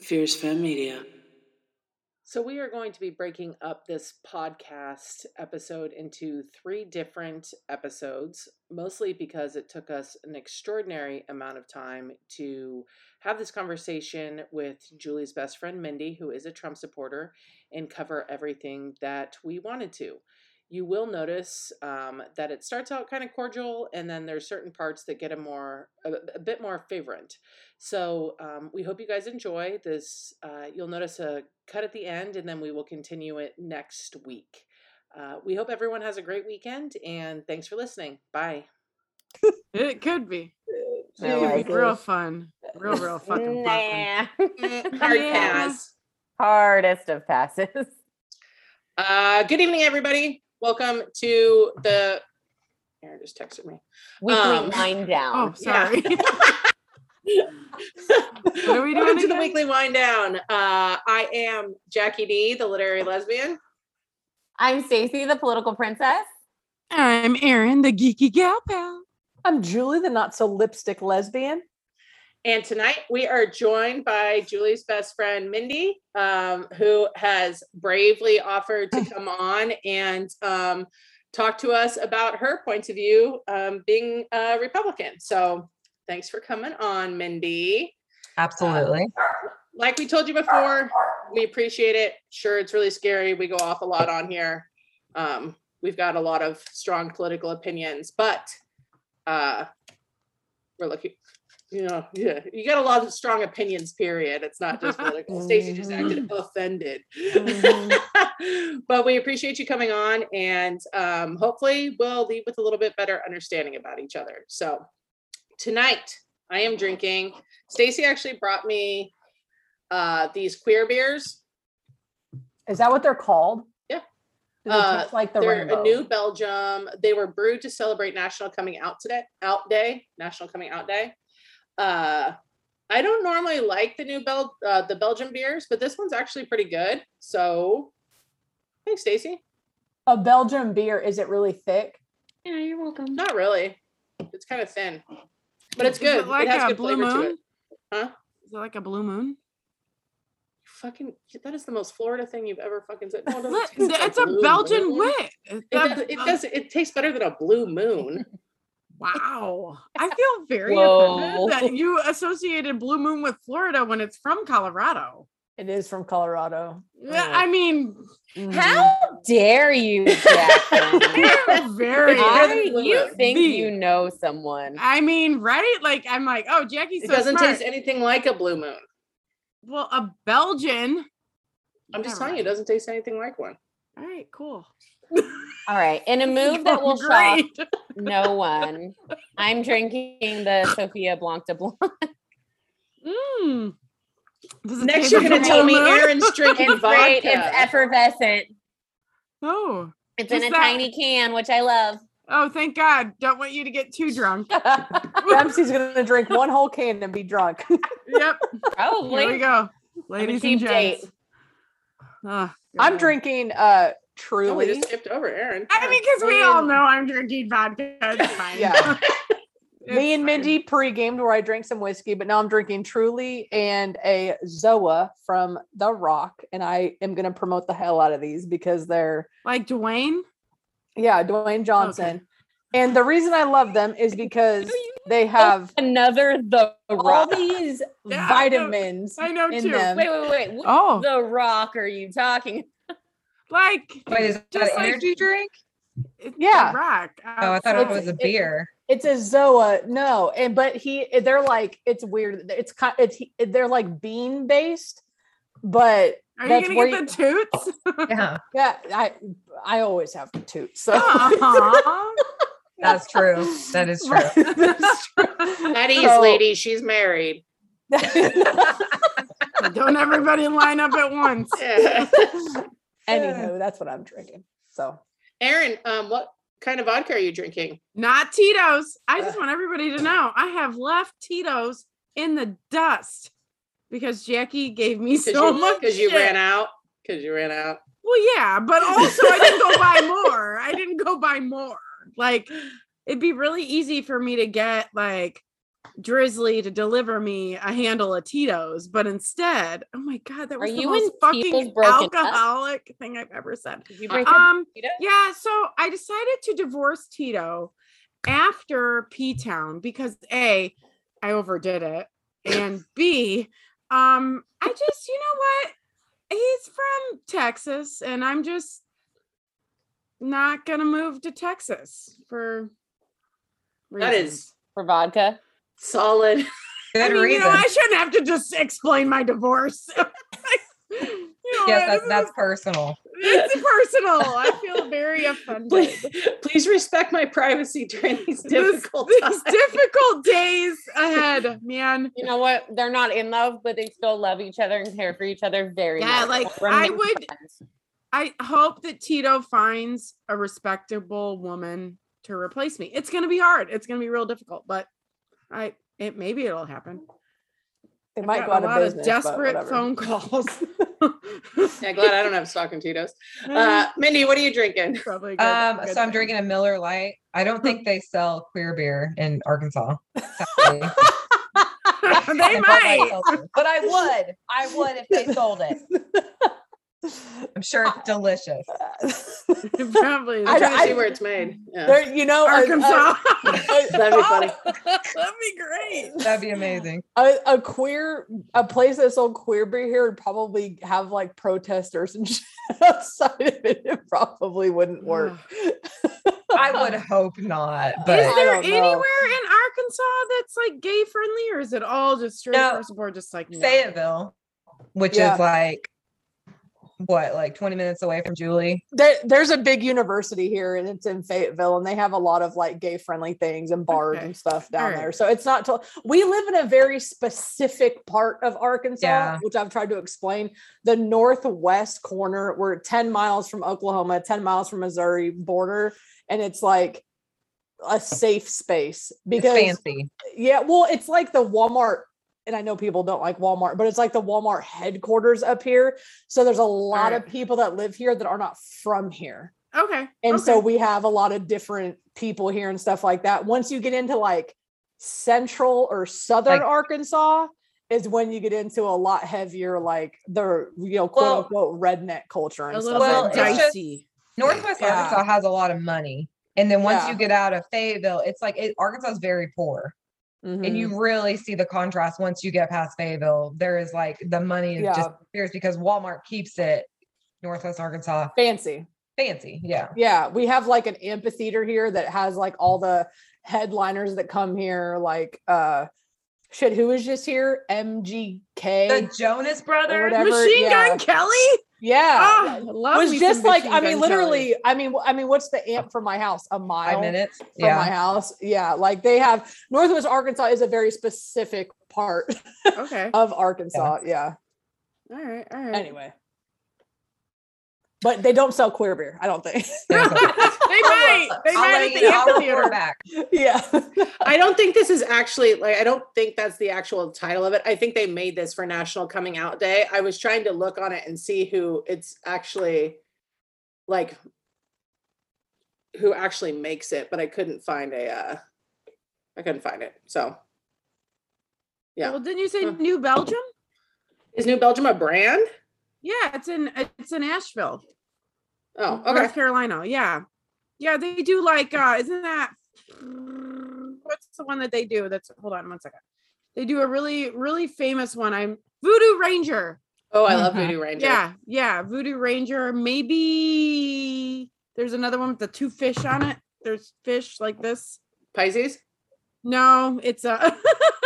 Fierce Femme Media. So we are going to be breaking up this podcast episode into 3 different episodes, mostly because it took us an extraordinary amount of time to have this conversation with Julie's best friend, Mindy, who is a Trump supporter, and cover everything that we wanted to. You will notice that it starts out kind of cordial, and then there's certain parts that get a bit more favorant. So we hope you guys enjoy this. You'll notice a cut at the end, and then we will continue it next week. We hope everyone has a great weekend, and thanks for listening. Bye. It could be. I It like could be real fun. Real fucking fun. Hard Yeah. pass. Hardest of passes. Good evening, everybody. Welcome to the. Aaron just texted me. Weekly wind down. Oh, sorry. What are we doing Welcome to the again? weekly wind down. I am Jackie D, the literary lesbian. I'm Stacey, the political princess. I'm Erin, the geeky gal pal. I'm Julie, the not so lipstick lesbian. And tonight we are joined by Julie's best friend, Mindy, who has bravely offered to come on and talk to us about her points of view being a Republican. So thanks for coming on, Mindy. Absolutely. Like we told you before, we appreciate it. Sure, it's really scary. We go off a lot on here. We've got a lot of strong political opinions, but we're looking. You got a lot of strong opinions, period. It's not just political. Stacey just acted offended. But we appreciate you coming on, and hopefully we'll leave with a little bit better understanding about each other. So tonight I am drinking. Stacey actually brought me these queer beers. Is that what they're called? Yeah. Do they taste like the They're rainbow? a New Belgium. They were brewed to celebrate National Coming Out Day. I don't normally like the Belgian beers, but this one's actually pretty good. So, thanks, Stacey. A Belgian beer, is it really thick? Yeah, you're welcome. Not really. It's kind of thin, but it's Is good. it like It has a good blue flavor to moon? it. Huh? Is it like a blue moon? Fucking, that is the most Florida thing you've ever fucking said. No, it doesn't Look, taste like it's a blue Belgian moon. wit. It tastes better than a blue moon. Wow. I feel very Whoa. offended that you associated Blue Moon with Florida when it's from Colorado. It is from Colorado. I mean, How dare you, Jackson? you're very. You think Beef. you know someone. I mean, right? Like, I'm like, oh, Jackie's It so doesn't smart. taste anything like a blue moon. Well, a Belgian. I'm just Never telling you, it mind. doesn't taste anything like one. All right, cool. All right. In a move that will shock Great. no one, I'm drinking the Sophia Blanc de Blanc. Mm. Does it Next, taste you're like going a to tell me blue moon? Aaron's drinking It's great. vodka. It's effervescent. Oh. It's Just in a that- tiny can, which I love. Oh, thank God. Don't want you to get too drunk. Dempsey's going to drink one whole can and be drunk. Yep. Here we Probably. go. Ladies and cheap gents. date. Oh, I'm God. drinking Oh, we Truly. just skipped over Aaron. I mean, because we all know I'm drinking vodka. It's fine. Yeah. It's Me and fine. Mindy pre-gamed where I drank some whiskey, but now I'm drinking Truly and a Zoa from The Rock. And I am going to promote the hell out of these because they're, Like Dwayne. Dwayne Johnson. And the reason I love them is because they have Another The all Rock. these Yeah, vitamins I know in too. them. Wait. What Oh, The Rock are you talking? like Wait, is that Just an like- energy drink? it's Yeah. The Rock. Oh, I thought it was a it- beer. It's a Zoa, no, but they're like, it's weird. They're like bean based, but Are you that's gonna where get the toots? Yeah, yeah, I always have the toots. So Aw. that's true. That is true. That's true. At ease, So- lady. She's married. Don't everybody line up at once. Yeah. Anywho, that's what I'm drinking. So Aaron, what kind of vodka are you drinking? Not Tito's. I just want everybody to know I have left Tito's in the dust because Jackie gave me so much. Because you shit. ran out. Because you ran out. Well, yeah, but also I didn't go buy more. I didn't go buy more. Like, it'd be really easy for me to get like Drizzly to deliver me a handle of Tito's, but instead, oh my God, that was the you most and Tito's fucking broken up? alcoholic thing I've ever said. Did you break up with Tito? Yeah, so I decided to divorce Tito after P-Town because A, I overdid it, and B, I just, you know what? He's from Texas, and I'm just not gonna move to Texas for That reasons. is For vodka? solid. Good I mean, reason. you know, I shouldn't have to just explain my divorce. You know, Yes, this that's is- personal. it's personal. I feel very offended. Please respect my privacy during these difficult These times. difficult days ahead, man. You know what? They're not in love, but they still love each other and care for each other very Yeah, much. like, Remain I would- friends. I hope that Tito finds a respectable woman to replace me. It's gonna be hard. It's gonna be real difficult, but maybe it'll happen. They I've might go gotten out a of lot business. of but desperate whatever. phone calls. Yeah, glad I don't have stock in Tito's. Mindy, what are you drinking? Probably a good So I'm thing. drinking a Miller Lite. I don't think they sell queer beer in Arkansas. Sadly. They And Bud Light might. sells it. But I would if they sold it. I'm sure it's delicious. Probably. I'm trying to I- see where it's made. Yeah. There, you know, Arkansas. That'd be funny. That'd be great. That'd be amazing. a place that sold queer beer here would probably have like protesters and shit outside of it. It probably wouldn't work. I would hope not, Is but I there don't know. anywhere in Arkansas that's like gay friendly, or is it all just straight No. across the board? Just like no? Fayetteville, which Yeah. is like 20 minutes away from Julie. There's a big university here and it's in Fayetteville and they have a lot of like gay friendly things and bars Okay. and stuff down Alright. there. So it's not we live in a very specific part of Arkansas, Yeah. which I've tried to explain. The northwest corner, we're 10 miles from Oklahoma, 10 miles from Missouri border, and it's like a safe space It's because fancy. yeah, well, it's like the Walmart, and I know people don't like Walmart, but it's like the Walmart headquarters up here. So there's a lot of Alright. people that live here that are not from here. Okay. And so okay. we have a lot of different people here and stuff like that. Once you get into like central or southern Like- Arkansas is when you get into a lot heavier, like the, quote Well- unquote redneck culture and a stuff little Well, like bit that. it's just- dicey. Northwest Yeah. Arkansas has a lot of money. And then once Yeah. you get out of Fayetteville, it's like Arkansas is very poor. And Mhm. you really see the contrast once you get past Fayetteville. There is like the money Yeah. just disappears because Walmart keeps it Northwest Arkansas Fancy. fancy. Yeah. Yeah, we have like an amphitheater here that has like all the headliners that come here, like shit, who was just here? MGK The Jonas or Brothers. whatever. Machine yeah. Gun Kelly. Yeah. Ah, love was me just some like, Machine I mean, Gun literally, I mean, what's the amp from my house? A mile 5 minutes. from Yeah. my house. Yeah. Like they have Northwest Arkansas is a very specific part Kelly. Okay. of Arkansas. Yeah. All right. All right. Anyway. But they don't sell queer beer, I don't think. Yeah, so- They might. They I'll might let at you the know. I'll report amphitheater. back. Yeah. I don't think this is actually like I don't think that's the actual title of it. I think they made this for National Coming Out Day. I was trying to look on it and see who it's actually like who actually makes it, but I couldn't find I couldn't find it. So yeah. Well, didn't you say Huh. New Belgium? Is New Belgium a brand? Yeah, it's in Asheville, Oh, okay. North Carolina. Yeah, yeah, they do like isn't that what's the one that they do? That's hold on one second. They do a really famous one. I'm Voodoo Ranger. Oh, I love Mhm. Voodoo Ranger. Yeah, Voodoo Ranger. Maybe there's another one with the 2 fish on it. There's fish like this. Pisces? No, it's a.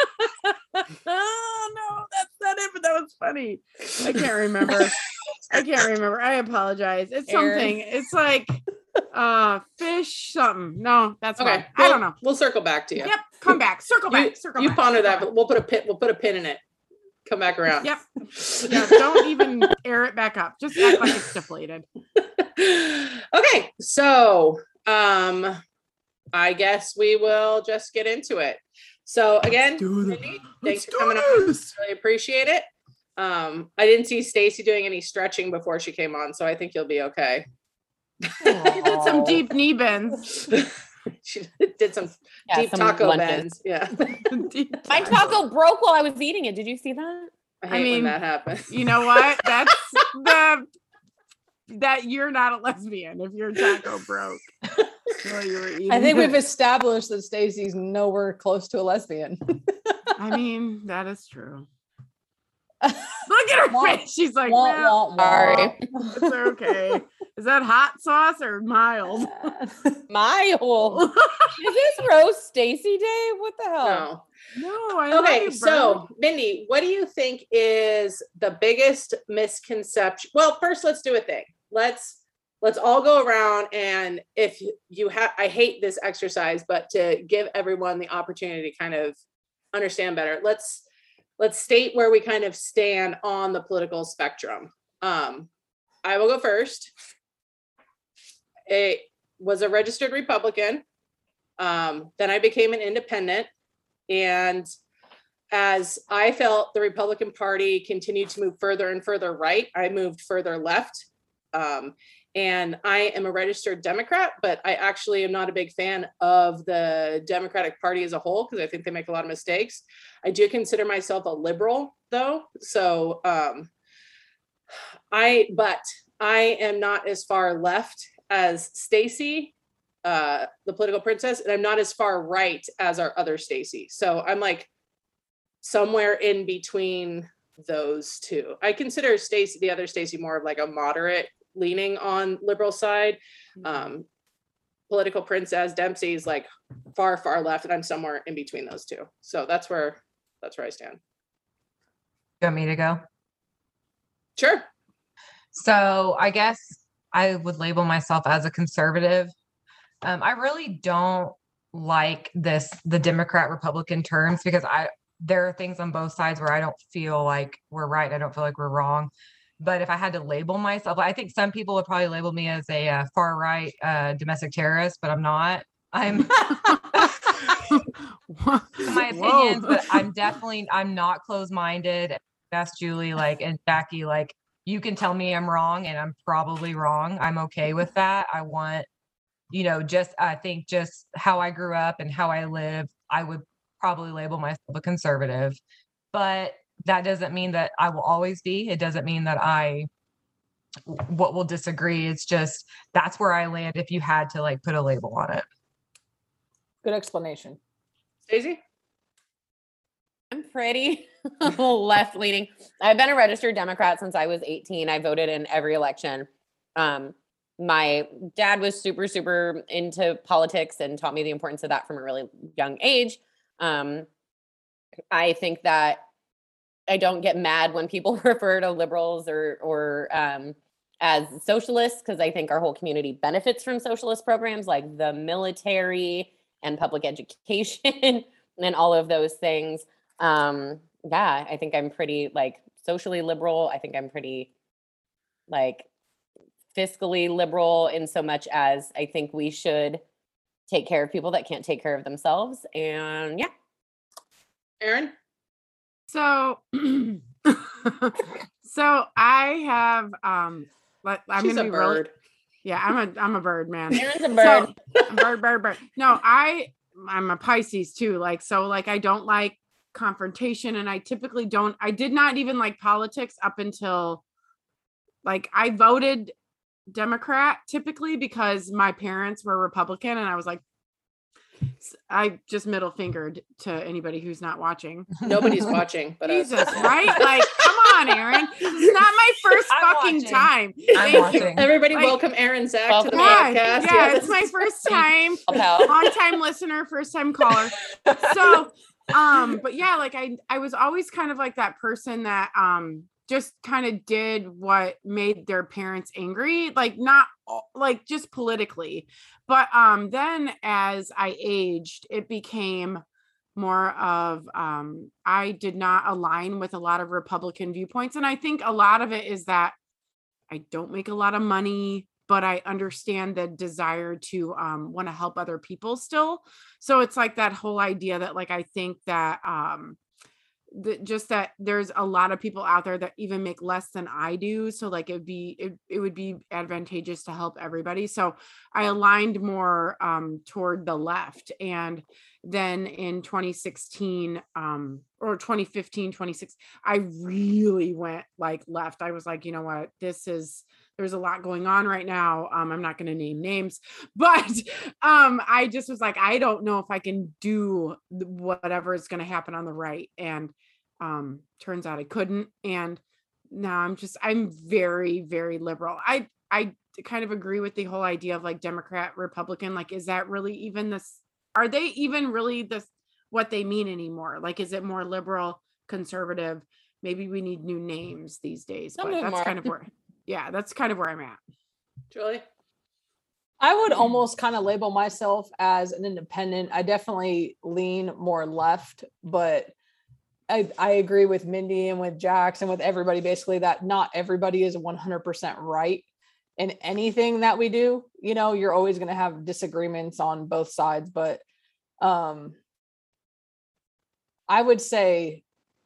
Oh no, that's not it. But that was funny. I can't remember. I apologize. It's Aaron. something. It's like fish something. No, that's Okay. fine. I don't know. We'll circle back to you. Yep. Come back. Circle You, back. Circle you back. ponder that, circle but we'll put a pin in it. Come back around. back. Yep. Yeah. Don't even air it back up. Just act like it's deflated. Okay, so I guess we will just get into it. So again, Mindy, thanks for coming on. Really appreciate it. I didn't see Stacy doing any stretching before she came on, so I think you'll be okay. You did some deep knee bends. She did did some Yeah, deep some taco lunches. bends. Yeah. My taco broke while I was eating it. Did you see that? I hate mean, when that happens. You know what? That's that you're not a lesbian if your taco broke while you were eating. I think we've it. established that Stacy's nowhere close to a lesbian. I mean, that is true. Look at her Wah, face. She's like, Wah, well, wah, Sorry. wah. it's okay. Is that hot sauce or mild? Mild. Is this roast Stacy day? What the hell? No. No, I love Okay, you, so Mindy, what do you think is the biggest misconception? Well, first let's do a thing. Let's all go around, and if you have, I hate this exercise, but to give everyone the opportunity to kind of understand better, let's state where we kind of stand on the political spectrum. I will go first. It was a registered Republican. Then I became an independent. And as I felt the Republican Party continued to move further and further right, I moved further left. And I am a registered Democrat, but I actually am not a big fan of the Democratic Party as a whole because I think they make a lot of mistakes. I do consider myself a liberal, though. So I am not as far left as Stacy, the political princess, and I'm not as far right as our other Stacy. So I'm like somewhere in between those two. I consider Stacy, the other Stacy, more of like a moderate leaning on liberal side. Political princess Dempsey's like far left, and I'm somewhere in between those two. So that's where I stand. You want me to go? Sure. So I guess I would label myself as a conservative. I really don't like the Democrat Republican terms because there are things on both sides where I don't feel like we're right. I don't feel like we're wrong. But if I had to label myself, I think some people would probably label me as a far right domestic terrorist, but I'm not. I'm my opinions, but I'm not closed-minded. That's Julie, and Jackie, you can tell me I'm wrong and I'm probably wrong. I'm okay with that. I want, I think just how I grew up and how I live, I would probably label myself a conservative, but that doesn't mean that I will always be. It doesn't mean that will disagree. It's just, that's where I land if you had to put a label on it. Good explanation. Stacey? I'm pretty left leaning. I've been a registered Democrat since I was 18. I voted in every election. My dad was super, super into politics and taught me the importance of that from a really young age. I think that I don't get mad when people refer to liberals or as socialists, because I think our whole community benefits from socialist programs like the military and public education and all of those things. I think I'm pretty socially liberal. I think I'm pretty fiscally liberal in so much as I think we should take care of people that can't take care of themselves. And yeah. Erin? So, so I have, I'm She's gonna a be bird. I'm a bird, man. Erin's a bird. So, bird. No, I'm a Pisces too. I don't like confrontation, and I did not even like politics up until I voted Democrat typically because my parents were Republican, and I was like, I just middle fingered to anybody who's not watching. Nobody's watching, but Jesus, right? Come on, Erin. This is not my first fucking time. I'm Thank you. watching. everybody welcome Erin Zach to the God, podcast. yeah, it's my first time. Long time listener, first time caller. So, but yeah, I was always kind of like that person that just kind of did what made their parents angry, not just politically. But then as I aged, it became more of I did not align with a lot of Republican viewpoints. And I think a lot of it is that I don't make a lot of money, but I understand the desire to want to help other people still. So it's that whole idea that I think that just that there's a lot of people out there that even make less than I do. So like it would be advantageous to help everybody. So I aligned more toward the left. And then in 2016 or 2015, 2016, I really went like left. I was like, you know what, there's a lot going on right now. I'm not going to name names, but I just was like, I don't know if I can do whatever is going to happen on the right. And turns out I couldn't. And now I'm very, very liberal. I kind of agree with the whole idea of like Democrat, Republican. Like, is that really even this? Are they even really this what they mean anymore? Like, is it more liberal, conservative? Maybe we need new names these days, Some but of them that's are. kind of where, yeah, that's kind of where I'm at. Julie? I would almost kind of label myself as an independent. I definitely lean more left, but I agree with Mindy and with Jax and with everybody basically that not everybody is 100% right in anything that we do. You know, you're always going to have disagreements on both sides, but I would say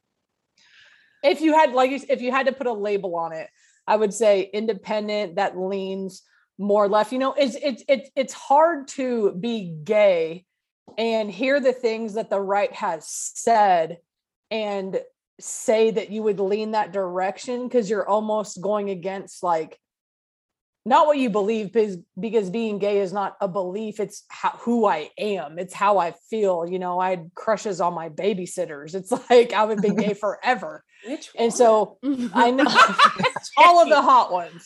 if you had to put a label on it, I would say independent that leans more left. You know, it's hard to be gay and hear the things that the right has said and say that you would lean that direction, because you're almost going against like not what you believe, because being gay is not a belief. It's who I am. It's how I feel. You know, I had crushes on my babysitters. It's like I would be gay forever. And so I know all of the hot ones.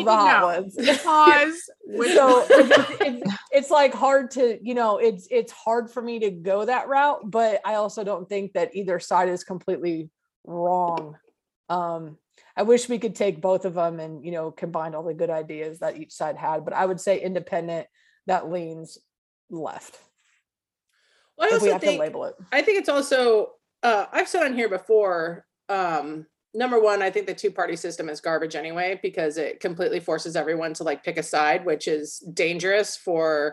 Pause. So it's like hard to, you know, it's hard for me to go that route, but I also don't think that either side is completely wrong. I wish we could take both of them and, you know, combine all the good ideas that each side had, but I would say independent that leans left. Well, I if we also have think, to label it. I think it's also, I've said on here before, number one, I think the two-party system is garbage anyway, because it completely forces everyone to like pick a side, which is dangerous for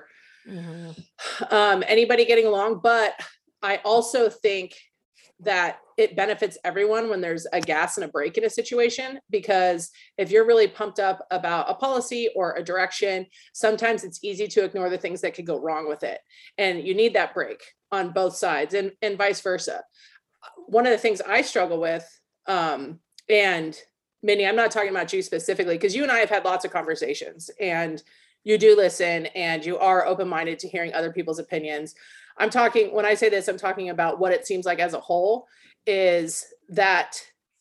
anybody getting along. But I also think that it benefits everyone when there's a gas and a brake in a situation, because if you're really pumped up about a policy or a direction, sometimes it's easy to ignore the things that could go wrong with it. And you need that brake on both sides and vice versa. One of the things I struggle with, and Minnie, I'm not talking about you specifically, because you and I have had lots of conversations and you do listen and you are open-minded to hearing other people's opinions. When I say this, I'm talking about what it seems like as a whole is that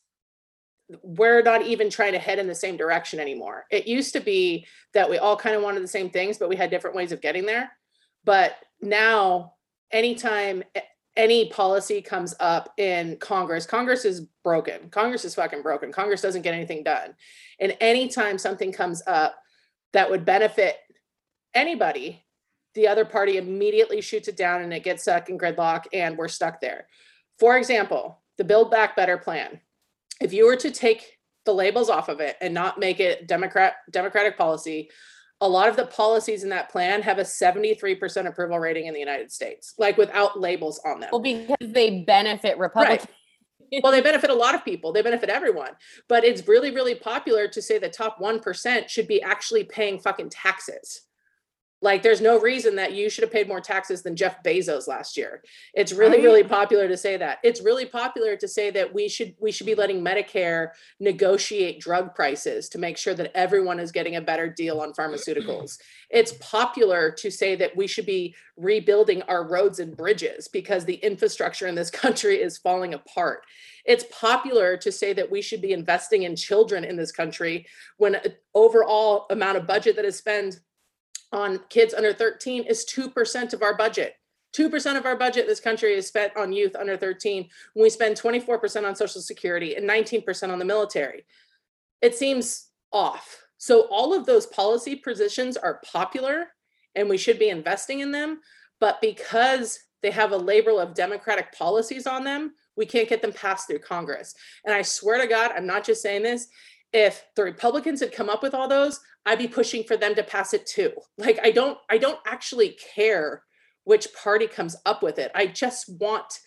we're not even trying to head in the same direction anymore. It used to be that we all kind of wanted the same things, but we had different ways of getting there. But now, anytime any policy comes up in Congress is broken. Congress is fucking broken. Congress doesn't get anything done. And anytime something comes up that would benefit anybody, the other party immediately shoots it down and it gets stuck in gridlock and we're stuck there. For example, the Build Back Better plan. If you were to take the labels off of it and not make it democratic policy, a lot of the policies in that plan have a 73% approval rating in the United States, like without labels on them. Well, because they benefit Republicans. Right. Well, they benefit a lot of people. They benefit everyone. But it's really, really popular to say the top 1% should be actually paying fucking taxes. Like, there's no reason that you should have paid more taxes than Jeff Bezos last year. It's really, really popular to say that. It's really popular to say that we should be letting Medicare negotiate drug prices to make sure that everyone is getting a better deal on pharmaceuticals. It's popular to say that we should be rebuilding our roads and bridges because the infrastructure in this country is falling apart. It's popular to say that we should be investing in children in this country when an overall amount of budget that is spent on kids under 13 is 2% of our budget. 2% of our budget in this country is spent on youth under 13, when we spend 24% on Social Security and 19% on the military. It seems off. So all of those policy positions are popular and we should be investing in them, but because they have a label of democratic policies on them, we can't get them passed through Congress. And I swear to God, I'm not just saying this, if the Republicans had come up with all those, I'd be pushing for them to pass it too. Like, I don't actually care which party comes up with it. I just want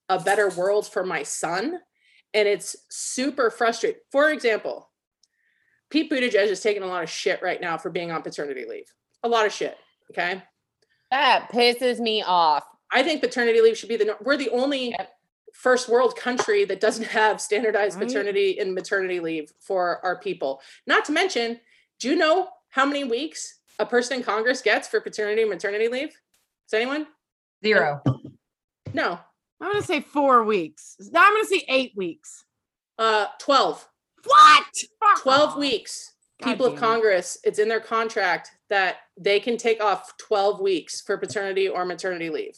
a better world for my son. And it's super frustrating. For example, Pete Buttigieg is taking a lot of shit right now for being on paternity leave. A lot of shit. Okay. That pisses me off. I think paternity leave should be we're the only first world country that doesn't have standardized paternity and maternity leave for our people. Not to mention, do you know how many weeks a person in Congress gets for paternity and maternity leave? Does anyone? 0. No. I'm going to say 4 weeks. No, I'm going to say 8 weeks. 12. What? 12 weeks. God People of damn it. Congress, it's in their contract that they can take off 12 weeks for paternity or maternity leave.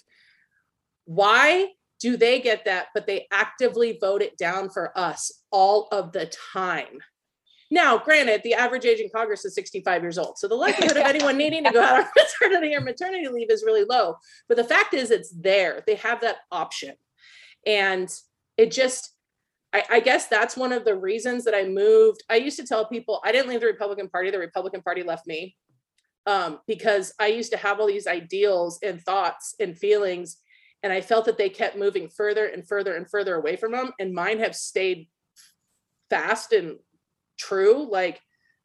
Why do they get that, but they actively vote it down for us all of the time? Now, granted, the average age in Congress is 65 years old. So the likelihood of anyone needing to go out on paternity or maternity leave is really low. But the fact is it's there. They have that option. And it just, I guess that's one of the reasons that I moved. I used to tell people I didn't leave the Republican Party. The Republican Party left me because I used to have all these ideals and thoughts and feelings. And I felt that they kept moving further and further and further away from them. And mine have stayed fast and true. Like,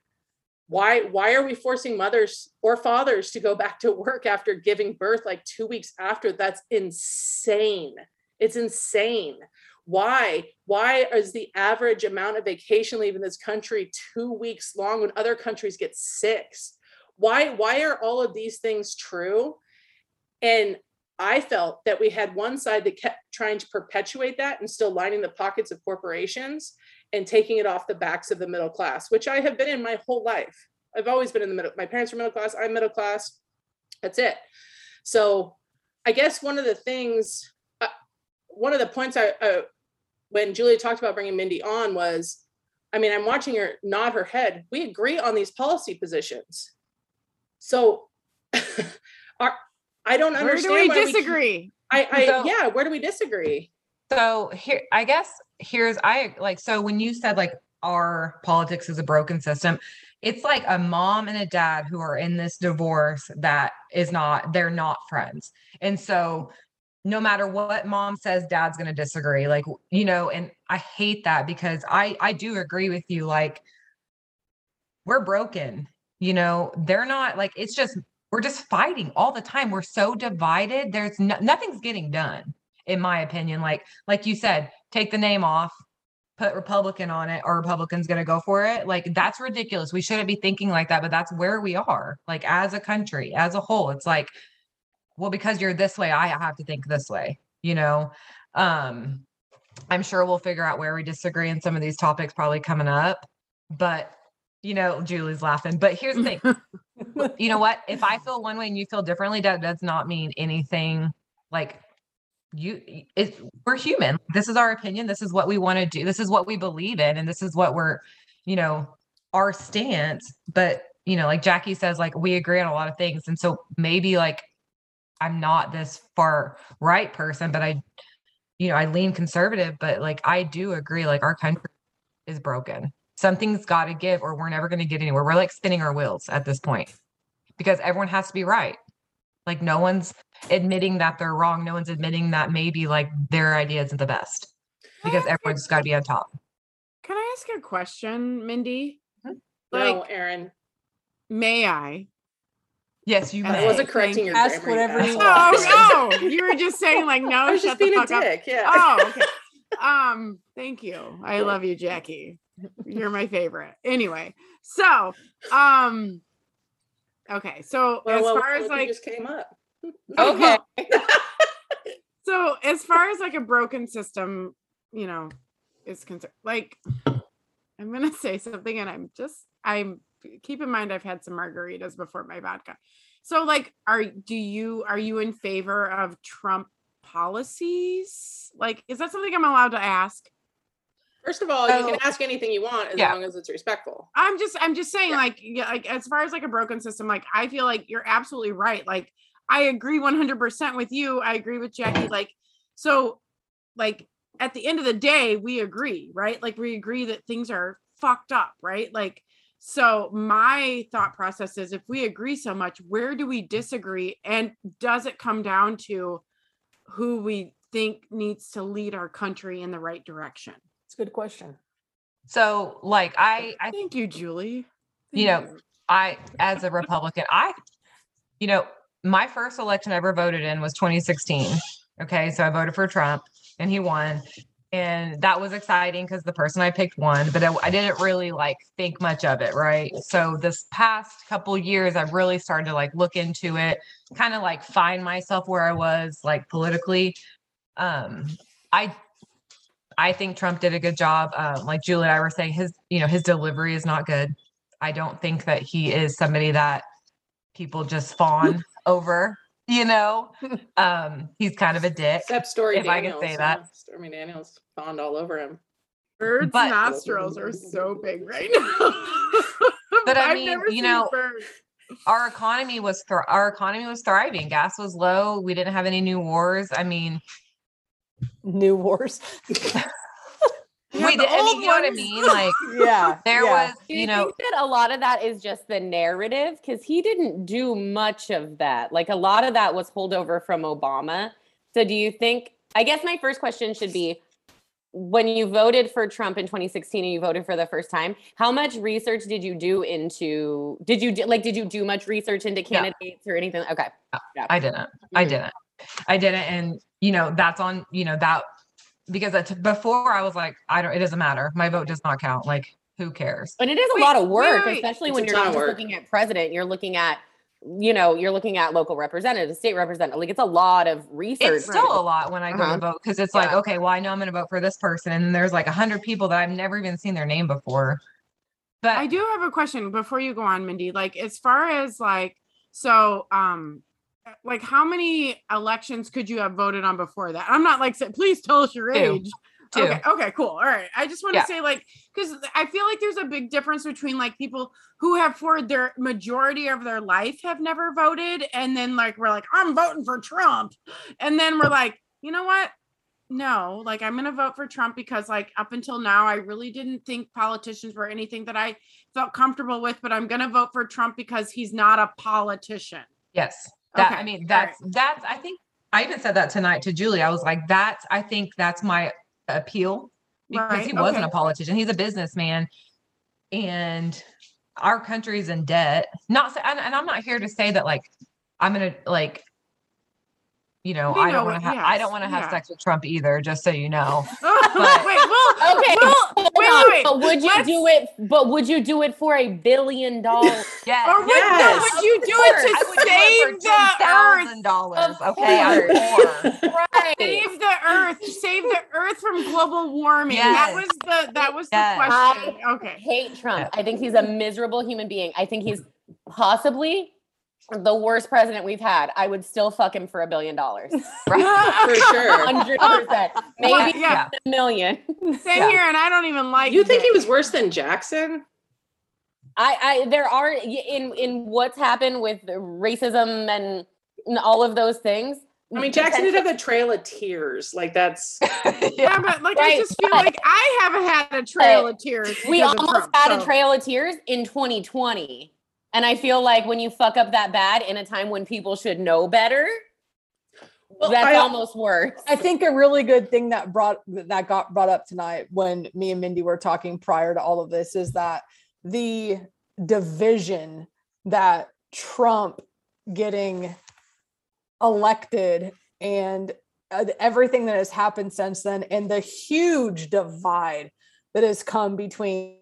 why are we forcing mothers or fathers to go back to work after giving birth like 2 weeks after? That's insane. It's insane. Why is the average amount of vacation leave in this country 2 weeks long when other countries get 6? Why are all of these things true? And I felt that we had one side that kept trying to perpetuate that and still lining the pockets of corporations and taking it off the backs of the middle class, which I have been in my whole life. I've always been in the middle. My parents are middle class. I'm middle class. That's it. So I guess one of the things, one of the points when Julia talked about bringing Mindy on was, I mean, I'm watching her nod her head. We agree on these policy positions. So I don't understand. Where do we disagree? Where do we disagree? So here, I guess so when you said like our politics is a broken system, it's like a mom and a dad who are in this divorce they're not friends. And so no matter what mom says, dad's going to disagree, like, you know, and I hate that because I do agree with you. Like, we're broken, you know, they're not like, we're just fighting all the time. We're so divided. There's nothing's getting done, in my opinion. Like you said, take the name off, put Republican on it, or Republican's going to go for it. Like, that's ridiculous. We shouldn't be thinking like that, but that's where we are. Like, as a country, as a whole, it's like, well, because you're this way, I have to think this way, you know? I'm sure we'll figure out where we disagree in some of these topics probably coming up, but you know, Julie's laughing, but here's the thing. You know what? If I feel one way and you feel differently, that does not mean anything. Like, we're human. This is our opinion. This is what we want to do. This is what we believe in. And this is what we're, you know, our stance. But, you know, like Jackie says, like, we agree on a lot of things. And so maybe like, I'm not this far right person, but I lean conservative, but like, I do agree, like, our country is broken. Something's got to give or we're never going to get anywhere. We're like spinning our wheels at this point because everyone has to be right. Like, no one's admitting that they're wrong. No one's admitting that maybe like their idea isn't the best because everyone's got to be on top. Can I ask a question, Mindy? No, Erin. May I? Yes, you may. I wasn't correcting your Ask grammar. whatever you Oh, no. You were just saying like, no, I was shut just the being a fuck up. dick. Yeah. Oh, okay. Thank you. I love you, Jackie. You're my favorite. Anyway, so, okay. So as far as like, just came up. Okay. So as far as like a broken system, you know, is concerned, like, I'm going to say something and I'm keep in mind, I've had some margaritas before my vodka. So like, are you in favor of Trump policies? Like, is that something I'm allowed to ask? First of all, you can ask anything you want as long as it's respectful. I'm just saying, like, yeah, like as far as like a broken system, like I feel like you're absolutely right. Like, I agree 100% with you. I agree with Jackie. Like, so like at the end of the day, we agree, right? Like, we agree that things are fucked up, right? Like, so my thought process is, if we agree so much, where do we disagree? And does it come down to who we think needs to lead our country in the right direction? It's a good question. So like I Thank you, Julie. you Thank know, as a Republican, my first election I ever voted in was 2016. Okay. So I voted for Trump and he won. And that was exciting because the person I picked won, but I didn't really like think much of it. Right. So this past couple years, I've really started to like look into it, kind of like find myself where I was like politically. I think Trump did a good job. Like Julie and I were saying, his delivery is not good. I don't think that he is somebody that people just fawn over, he's kind of a dick. Except Stormy if Daniels. I can say that. Stormy Daniels fawned all over him. Bird's But- nostrils are so big right now. But I I've mean, never seen Bird. our economy was thriving. Gas was low. We didn't have any new wars. I mean, New wars. Yeah, we the did. I mean, old you know what I ones. mean? Like Yeah. there yeah. was, Do you think that a lot of that is just the narrative? Because he didn't do much of that. Like a lot of that was holdover from Obama. So do you think, I guess my first question should be, when you voted for Trump in 2016 and you voted for the first time, how much research did you do into, did you do much research into candidates or anything? Okay. Yeah. I didn't. And that's on, that because before I was like, it doesn't matter. My vote does not count. Like, who cares? And it is a Wait, lot of work, wait. especially It's when a you're ton not of just work. looking at president, you're looking at, you're looking at local representatives, state representatives. Like it's a lot of research. It's still a lot when I go to vote because it's like, Yeah. okay, well, I know I'm going to vote for this person. And then there's like 100 people that I've never even seen their name before. But I do have a question before you go on, Mindy. Like, as far as like how many elections could you have voted on before that? I'm not like saying, please tell us your Two. age. Two. Okay, cool. All right. I just want to Yeah. say, like, because I feel like there's a big difference between like people who have for their majority of their life have never voted, and then like we're like, I'm voting for Trump, and then we're like, you know what? No, like I'm gonna vote for Trump because like up until now I really didn't think politicians were anything that I felt comfortable with, but I'm gonna vote for Trump because he's not a politician. yes, Okay, I mean, that's, I think I even said that tonight to Julie. I was like, I think that's my appeal because Right, he wasn't okay. a politician. He's a businessman and our country's in debt. And I'm not here to say that like, I'm going to like, I don't want to have sex with Trump either, just so you know. Wait, well, Okay. wait. But would you do it? But would you do it for $1 billion? Yes. Or would you do I it would to do save it the earth? $10,000. Of Okay, I'm course. poor. Right. Save the earth from global warming. Yes. That was the Yes. question. I Okay. hate Trump. Yeah. I think he's a miserable human being. I think he's possibly the worst president we've had. I would still fuck him for $1 billion. Right. For sure. 100%. Maybe Yeah. $1 million. Same here, and I don't even like You think it. he was worse than Jackson? There are in what's happened with racism and all of those things. I mean, Jackson did have a trail of tears. Like that's Yeah, but like I Right, just feel but- like I haven't had a trail of tears. We because of almost Trump, had so. a trail of tears in 2020. And I feel like when you fuck up that bad in a time when people should know better, that's almost worse. I think a really good thing that got brought up tonight when me and Mindy were talking prior to all of this is that the division that Trump getting elected and everything that has happened since then, and the huge divide that has come between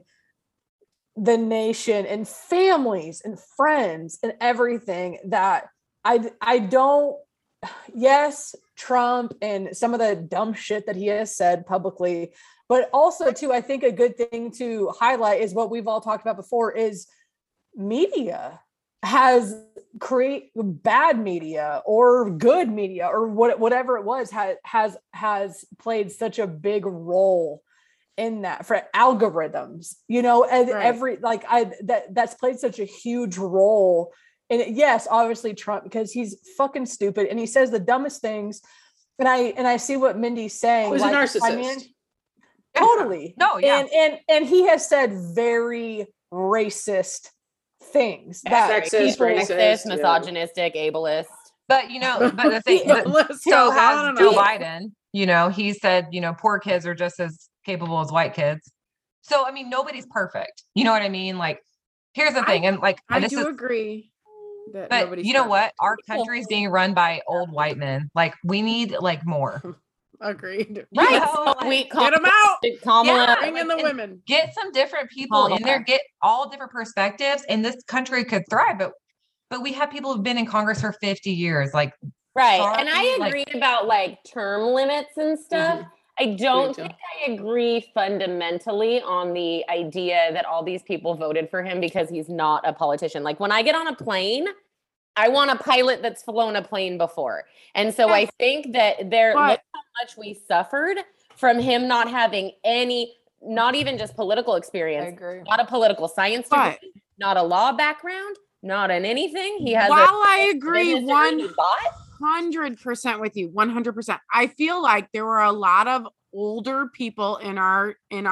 the nation and families and friends and everything, that I don't. Yes, Trump and some of the dumb shit that he has said publicly, but also too, I think a good thing to highlight is what we've all talked about before is media has create bad media or good media or whatever it was has played such a big role in that for algorithms, and Right. that's played such a huge role. And yes, obviously Trump, because he's fucking stupid and he says the dumbest things. And I see what Mindy's saying. Who's a narcissist. Totally. No, yeah. And he has said very racist things. That Sexist, people- racist. Sexist, yeah. misogynistic, ableist. But but the thing, The list so goes on has and Joe on. Biden. He said, poor kids are just as capable as white kids. So I mean, nobody's perfect. You know what I mean? Like, here's the thing, and like I this do is, agree that but nobody's you know what? perfect. Our country is being run by old white men. Like, we need like more. Agreed. Right. You know, So like- we Get them out. Kamala. Yeah. Bring in like, the and women. Get some different people in there. Kamala. Get all different perspectives, and this country could thrive. But we have people who've been in Congress for 50 years. Like, Right. sorry, And I like- agree about like term limits and stuff. I don't too. think I agree fundamentally on the idea that all these people voted for him because he's not a politician. Like, when I get on a plane, I want a pilot that's flown a plane before. And so I think that look how much we suffered from him not having any, not even just political I experience, agree. not a political science But- degree, not a law background, not in anything. He has While I agree business degree he bought. 100% with you, 100%. I feel like there were a lot of older people in our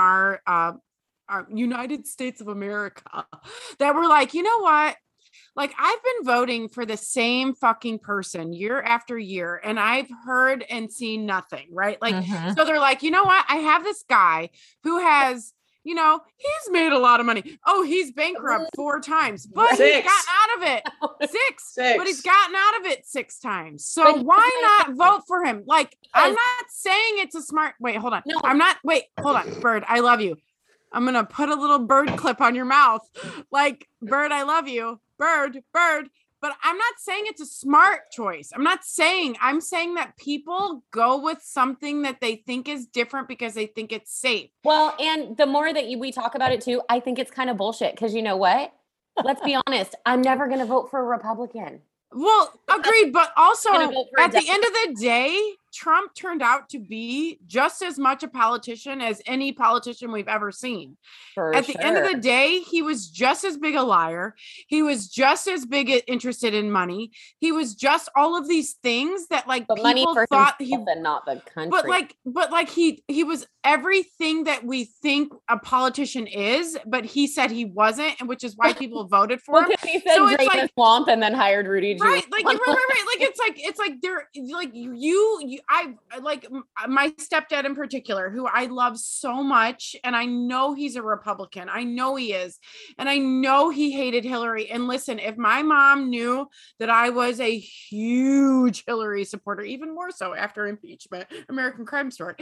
United States of America that were like, you know what? Like, I've been voting for the same fucking person year after year, and I've heard and seen nothing, right? Like, Mhm. so they're like, you know what? I have this guy who has, he's made a lot of money. Oh, he's bankrupt 4 times, but he's 6. gotten out of it. 6. But he's 6. gotten out of it 6 times. So But why not vote for him? Like, I'm Because- not saying it's a smart. Wait, hold on. No. Hold on. Bird, I love you. I'm going to put a little bird clip on your mouth. Like, Bird, I love you. Bird. But I'm not saying it's a smart choice. I'm saying that people go with something that they think is different because they think it's safe. Well, and the more that we talk about it too, I think it's kind of bullshit because you know what? Let's be honest. I'm never going to vote for a Republican. Well, agreed, but also Gonna vote for a at the end of the day, Trump turned out to be just as much a politician as any politician we've ever seen. At the end of the day, he was just as big a liar. He was just as big interested in money. He was just all of these things that like but money people for thought himself and not the country. but like he was everything that we think a politician is, but he said he wasn't, and which is why people voted for him. Because he said So it's drain like- the swamp and then hired Rudy Giuliani. Right, like right. Like it's like they're like I like my stepdad in particular, who I love so much, and I know he's a Republican. I know he is, and I know he hated Hillary. And listen, if my mom knew that I was a huge Hillary supporter, even more so after impeachment, American Crime Story,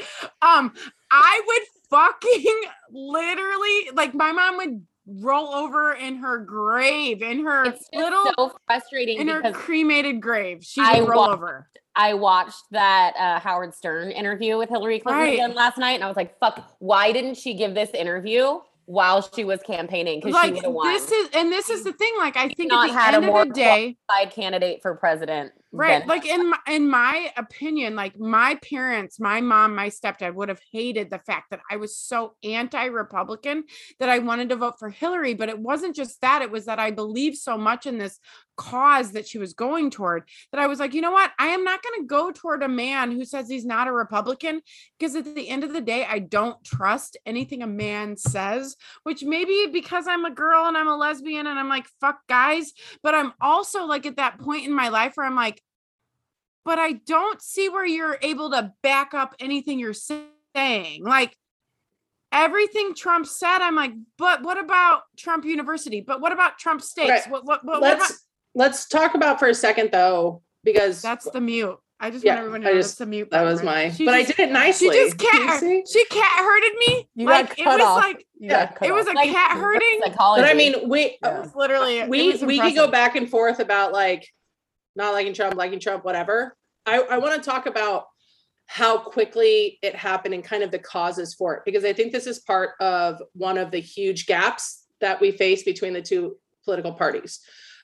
I would fucking literally, like, my mom would roll over in her grave, in her It's just little, so frustrating in her because cremated grave. She I would roll wa- over. I watched that Howard Stern interview with Hillary Clinton Right. again last night, and I was like, "Fuck! Why didn't she give this interview while she was campaigning? Because she Like, would have won." this is the thing. Like, I think not at the had a end more of the day, Side candidate for president, right? than- Like in my opinion, like my parents, my mom, my stepdad would have hated the fact that I was so anti-Republican that I wanted to vote for Hillary. But it wasn't just that; it was that I believed so much in this cause that she was going toward that I was like, you know what? I am not going to go toward a man who says he's not a Republican, because at the end of the day, I don't trust anything a man says, which maybe because I'm a girl and I'm a lesbian and I'm like, fuck guys. But I'm also like at that point in my life where I'm like, but I don't see where you're able to back up anything you're saying. Like, everything Trump said, I'm like, but what about Trump University? But what about Trump Stakes? Right. What about, Let's talk about for a second though, because that's the mute. I just Yeah, want everyone to I know just- that's the mute. that button, was right? my. She But I just- did it nicely. She just You see? cat herded me. You like got it cut was off. like You got cut it was off. a Like, cat herding. psychology. But I mean, we Yeah. It was literally it we was could go impressive. back and forth about like not liking Trump, whatever. I want to talk about how quickly it happened and kind of the causes for it, because I think this is part of one of the huge gaps that we face between the two political parties.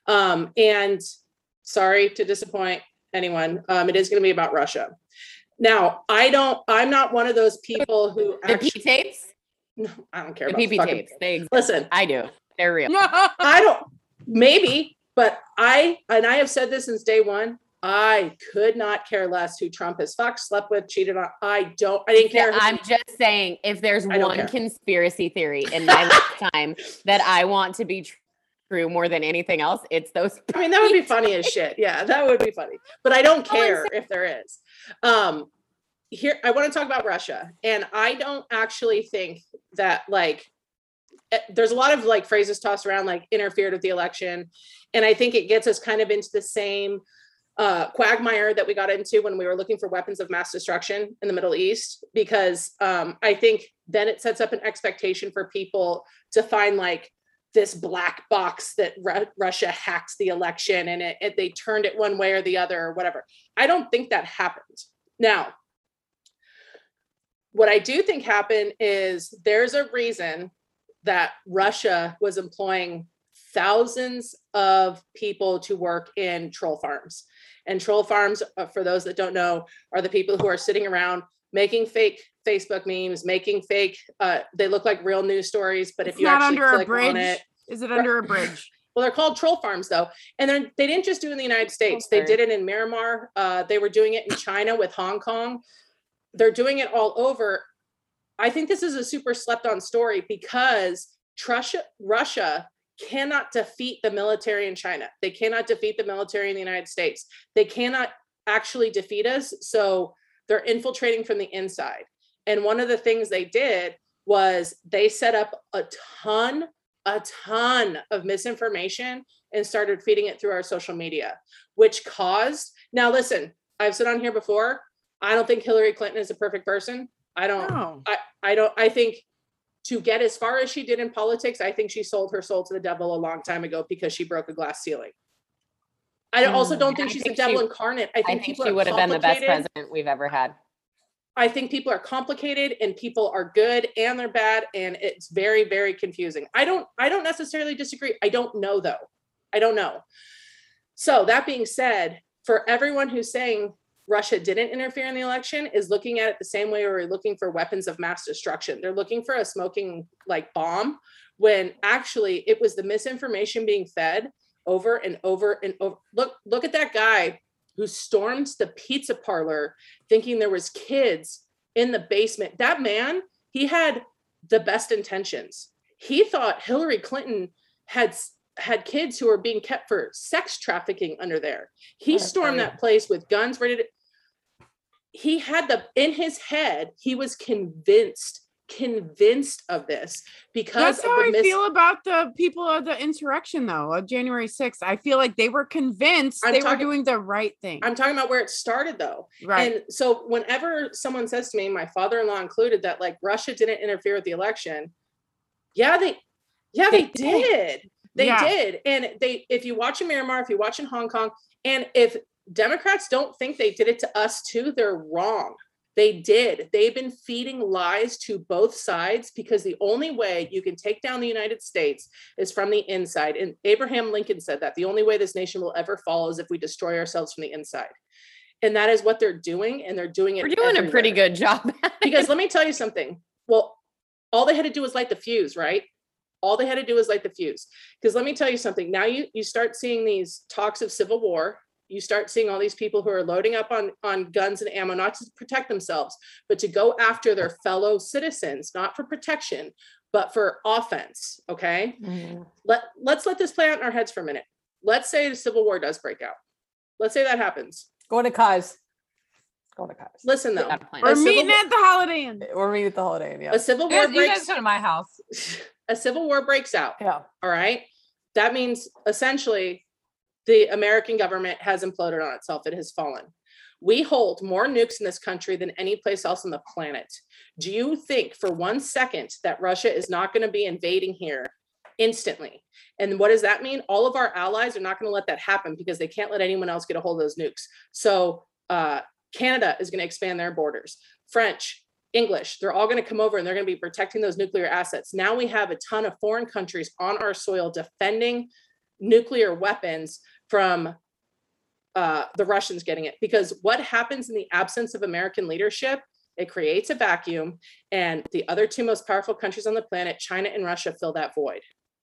And sorry to disappoint anyone, it is going to be about Russia. Now, I'm not one of those people who the actually, P tapes, no, I don't care the about PP fucking, tapes, they exist. listen, I do. They're real. I don't, maybe, but I have said this since day one. I could not care less who Trump has fucked, slept with, cheated on. I didn't care. who- I'm just saying, if there's I don't one care. conspiracy theory in my lifetime that I want to be through more than anything else. It's those. I mean, that would be funny as shit. Yeah, that would be funny. But I don't care if there is. Here, I want to talk about Russia. And I don't actually think that, like, there's a lot of like phrases tossed around, like interfered with the election. And I think it gets us kind of into the same quagmire that we got into when we were looking for weapons of mass destruction in the Middle East, because I think then it sets up an expectation for people to find like this black box that Russia hacked the election and they turned it one way or the other or whatever. I don't think that happened. Now, what I do think happened is there's a reason that Russia was employing thousands of people to work in troll farms. And troll farms, for those that don't know, are the people who are sitting around making fake Facebook memes, making fake, they look like real news stories, but if you actually click on it. Is it under a bridge? Well, they're called troll farms though. And then they didn't just do it in the United States. They did it in Myanmar. They were doing it in China with Hong Kong. They're doing it all over. I think this is a super slept on story because Russia cannot defeat the military in China. They cannot defeat the military in the United States. They cannot actually defeat us. So they're infiltrating from the inside. And one of the things they did was they set up a ton of misinformation and started feeding it through our social media, which caused, now listen, I've said on here before, I don't think Hillary Clinton is a perfect person. I think to get as far as she did in politics, I think she sold her soul to the devil a long time ago because she broke a glass ceiling. I also don't think she's the devil incarnate. I think she would have been the best president we've ever had. I think people are complicated and people are good and they're bad. And it's very, very confusing. I don't necessarily disagree. I don't know though. I don't know. So that being said, for everyone who's saying Russia didn't interfere in the election is looking at it the same way we're looking for weapons of mass destruction. They're looking for a smoking like bomb when actually it was the misinformation being fed over and over and over. Look at that guy who stormed the pizza parlor thinking there was kids in the basement. That man, he had the best intentions. He thought Hillary Clinton had kids who were being kept for sex trafficking under there. He stormed that place with guns ready to, he had in his head, he was convinced of this because that's how I feel about the people of the insurrection though, of January 6th. I feel like they were convinced they were doing the right thing. I'm talking about where it started though. Right. And so whenever someone says to me, my father-in-law included, that like Russia didn't interfere with the election. They did. They did. And if you watch in Myanmar, if you watch in Hong Kong, and if Democrats don't think they did it to us too, they're wrong. They did. They've been feeding lies to both sides because the only way you can take down the United States is from the inside. And Abraham Lincoln said that the only way this nation will ever fall is if we destroy ourselves from the inside. And that is what they're doing. And they're doing it. We're doing everywhere. A pretty good job. Because let me tell you something. Well, all they had to do was light the fuse, right? All they had to do was light the fuse. Because let me tell you something. Now you start seeing these talks of civil war. You start seeing all these people who are loading up on guns and ammo, not to protect themselves, but to go after their fellow citizens, not for protection, but for offense. Okay. Mm-hmm. Let's let this play out in our heads for a minute. Let's say the civil war does break out. Let's say that happens. Going to Kai's. Listen though. We're meeting at the Holiday Inn. We're meeting at the Holiday Inn. Yeah. A civil war breaks. You guys come to my house. A civil war breaks out. Yeah. All right. That means essentially the American government has imploded on itself. It has fallen. We hold more nukes in this country than any place else on the planet. Do you think for 1 second that Russia is not going to be invading here instantly? And what does that mean? All of our allies are not going to let that happen because they can't let anyone else get a hold of those nukes. So Canada is going to expand their borders. French, English, they're all going to come over and they're going to be protecting those nuclear assets. Now we have a ton of foreign countries on our soil defending nuclear weapons from the Russians getting it. Because what happens in the absence of American leadership, it creates a vacuum, and the other two most powerful countries on the planet, China and Russia, fill that void.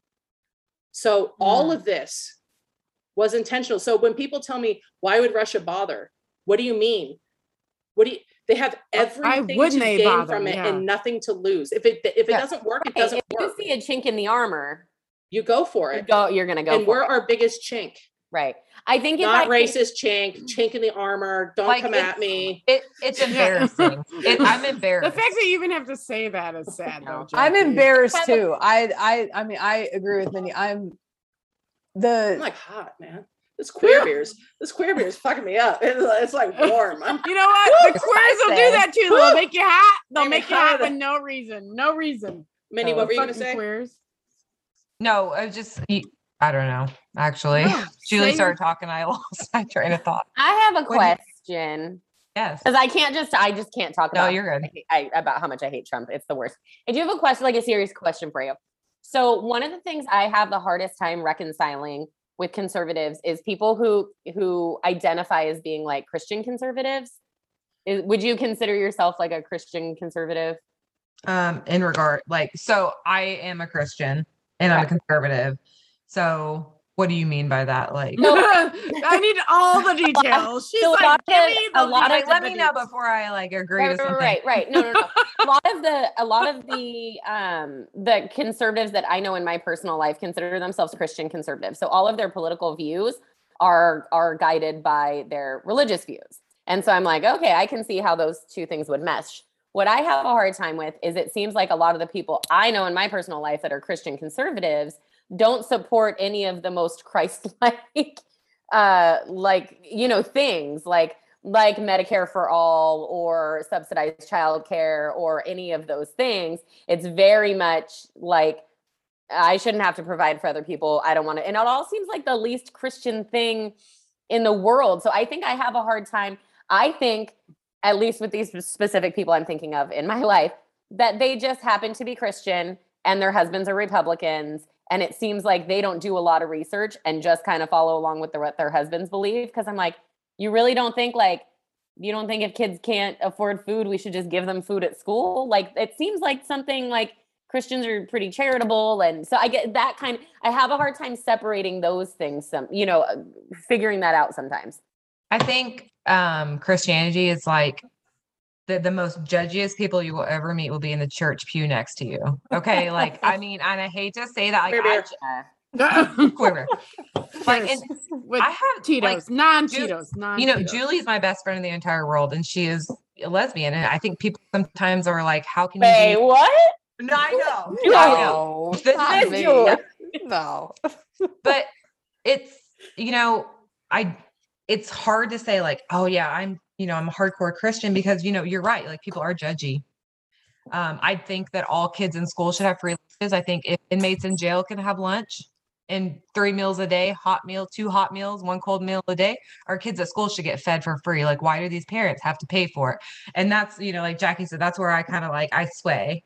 So all of this was intentional. So when people tell me, why would Russia bother? What do you mean? They have everything to gain from it and nothing to lose. If it doesn't work, it doesn't work. If you see a chink in the armor, you go for it. You're gonna go. And we're our biggest chink. Right. I think if Not racist chink in the armor. Don't Like, come at me. It's embarrassing. I'm embarrassed. The fact that you even have to say that is sad. Though, I'm Jackie. embarrassed too. I mean, I agree with Mindy. I'm like hot, man. This queer beer is fucking me up. It's like warm. You know what? The queers will do that too. They'll make you hot. They'll make you hot hot. for no reason. No reason. Minnie, what were you gonna Fucking say? Queers. No, I don't know. Actually, Julie started talking. I lost my train of thought. I have a question. Yes. Because I just can't talk about. No, you're good. About how much I hate Trump. It's the worst. I do have a question, like a serious question for you. So one of the things I have the hardest time reconciling with conservatives is people who identify as being like Christian conservatives. Would you consider yourself like a Christian conservative? In regard, so I am a Christian and I'm a conservative. So what do you mean by that? Like, I need all the details. She's like, give me the let me know before I agree with something. Right. No. A lot of the conservatives that I know in my personal life consider themselves Christian conservatives. So all of their political views are guided by their religious views. And so I'm like, okay, I can see how those two things would mesh. What I have a hard time with is it seems like a lot of the people I know in my personal life that are Christian conservatives don't support any of the most Christ-like, things like Medicare for all or subsidized childcare or any of those things. It's very much like, I shouldn't have to provide for other people. I don't want to. And it all seems like the least Christian thing in the world. So I think I have a hard time. I think, at least with these specific people I'm thinking of in my life, that they just happen to be Christian and their husbands are Republicans. And it seems like they don't do a lot of research and just kind of follow along with what their husbands believe. Because I'm like, you really don't think if kids can't afford food, we should just give them food at school? Like, it seems like something like Christians are pretty charitable. And so I get that I have a hard time separating those things, figuring that out sometimes. I think Christianity is like the most judgiest people you will ever meet will be in the church pew next to you. Okay. I mean, and I hate to say that. Quiver. I have Tito's, non-Tito's, Julie's my best friend in the entire world, and she is a lesbian. And I think people sometimes are like, how can you what? No, I know. No. No. But it's, it's hard to say oh yeah, I'm a hardcore Christian because, you're right. Like, people are judgy. I think that all kids in school should have free lunches. I think if inmates in jail can have lunch and 3 meals a day, hot meal, 2 hot meals, 1 cold meal a day, our kids at school should get fed for free. Like, why do these parents have to pay for it? And that's, like Jackie said, that's where I kind of I sway,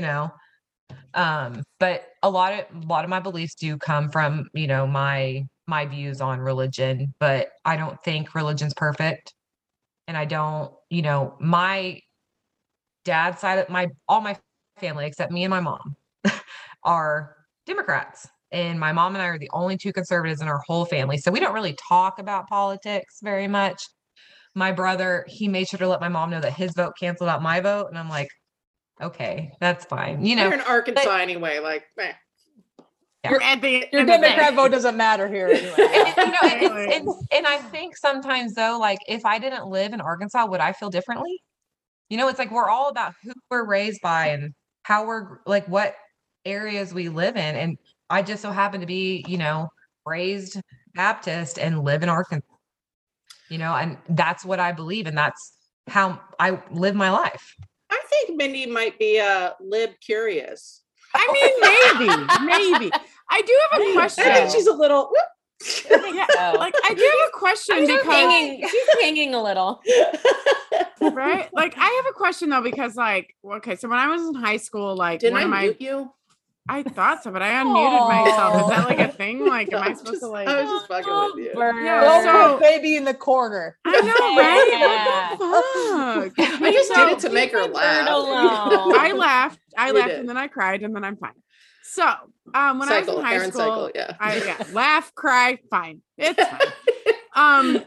but a lot of my beliefs do come from, my views on religion, but I don't think religion's perfect. And I don't, my dad's side of all my family, except me and my mom, are Democrats. And my mom and I are the only 2 conservatives in our whole family. So we don't really talk about politics very much. My brother, he made sure to let my mom know that his vote canceled out my vote. And I'm like, okay, that's fine. You're in Arkansas anyway. Your Democrat vote doesn't matter here anyway. And I think sometimes though, if I didn't live in Arkansas, would I feel differently? It's like we're all about who we're raised by and how we're what areas we live in. And I just so happen to be, raised Baptist and live in Arkansas, and that's what I believe. And that's how I live my life. I think Mindy might be lib curious. I mean, maybe. I do have a question. I think she's a little. Yeah, I do have a question because she's hanging a little, right? I have a question though because okay, so when I was in high school, didn't I mute you? I thought so, but I unmuted myself. Is that a thing? Am I supposed to I was just fucking with you. Yeah, so baby in the corner. I know, right? What the fuck? I just did it to make her laugh. I laughed, and then I cried, and then I'm fine. So, when I was in high school, I laugh, cry, fine. It's fine.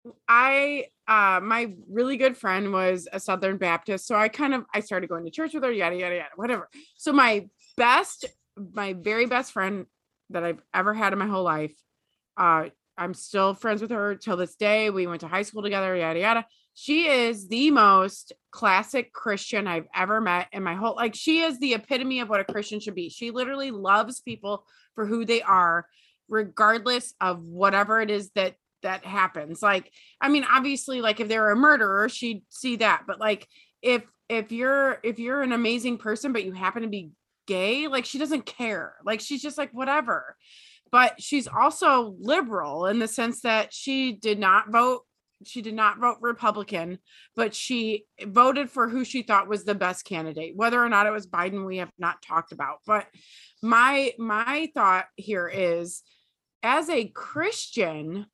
My really good friend was a Southern Baptist, so I started going to church with her, yada yada yada, whatever. So my very best friend that I've ever had in my whole life. I'm still friends with her till this day. We went to high school together, yada, yada. She is the most classic Christian I've ever met in my whole, like, she is the epitome of what a Christian should be. She literally loves people for who they are, regardless of whatever it is that happens. Like, I mean, obviously, like, if they're a murderer, she'd see that. But like, if you're an amazing person, but you happen to be gay, like, she doesn't care. Like, she's just like, whatever. But she's also liberal in the sense that she did not vote Republican, but she voted for who she thought was the best candidate. Whether or not it was Biden, we have not talked about. But my thought here is, as a Christian,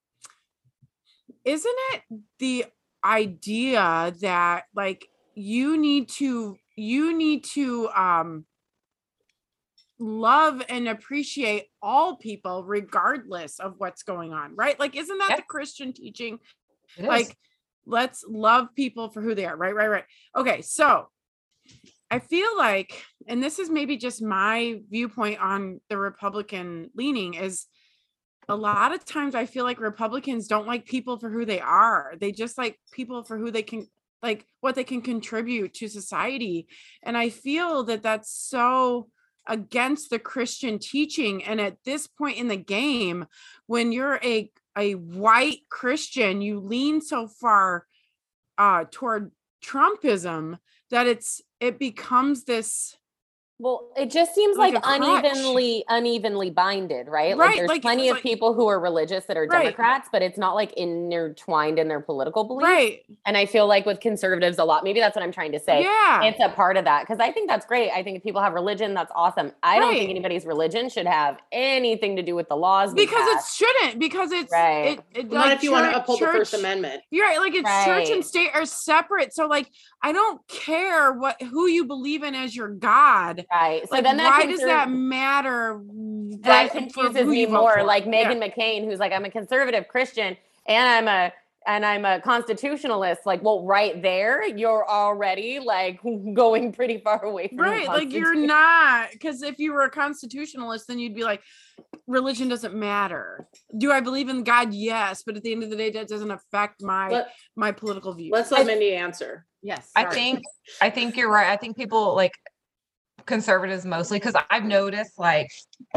isn't it the idea that, like, you need to love and appreciate all people regardless of what's going on, right? Like, isn't that the Christian teaching? Like, let's love people for who they are, right? Okay, so I feel like, and this is maybe just my viewpoint on the Republican leaning, is a lot of times I feel like Republicans don't like people for who they are. They just like people for who they can, like, what they can contribute to society. And I feel that that's so against the Christian teaching. And at this point in the game, when you're a white Christian, you lean so far toward Trumpism that it becomes this. Well, it just seems like unevenly binded, right? Like, there's plenty of people who are religious that are Democrats, but it's not like intertwined in their political beliefs. Right. And I feel like with conservatives a lot, maybe that's what I'm trying to say. Yeah. It's a part of that. Because I think that's great. I think if people have religion, that's awesome. I don't think anybody's religion should have anything to do with the laws. Because it shouldn't, because it's right. Not like, if you want to uphold the First Amendment. You're right. Like, it's church and state are separate. So, like, I don't care who you believe in as your God. Right. So like, then why does that matter? That confuses me more. Like Meghan McCain, who's like, I'm a conservative Christian and I'm a constitutionalist. Like, well, right there, you're already like going pretty far away from right. Like, you're not, because if you were a constitutionalist, then you'd be like, religion doesn't matter. Do I believe in God? Yes, but at the end of the day, that doesn't affect my political views. Let's let Mindy answer. Yes, sorry. I think you're right. I think people like conservatives mostly, because I've noticed like,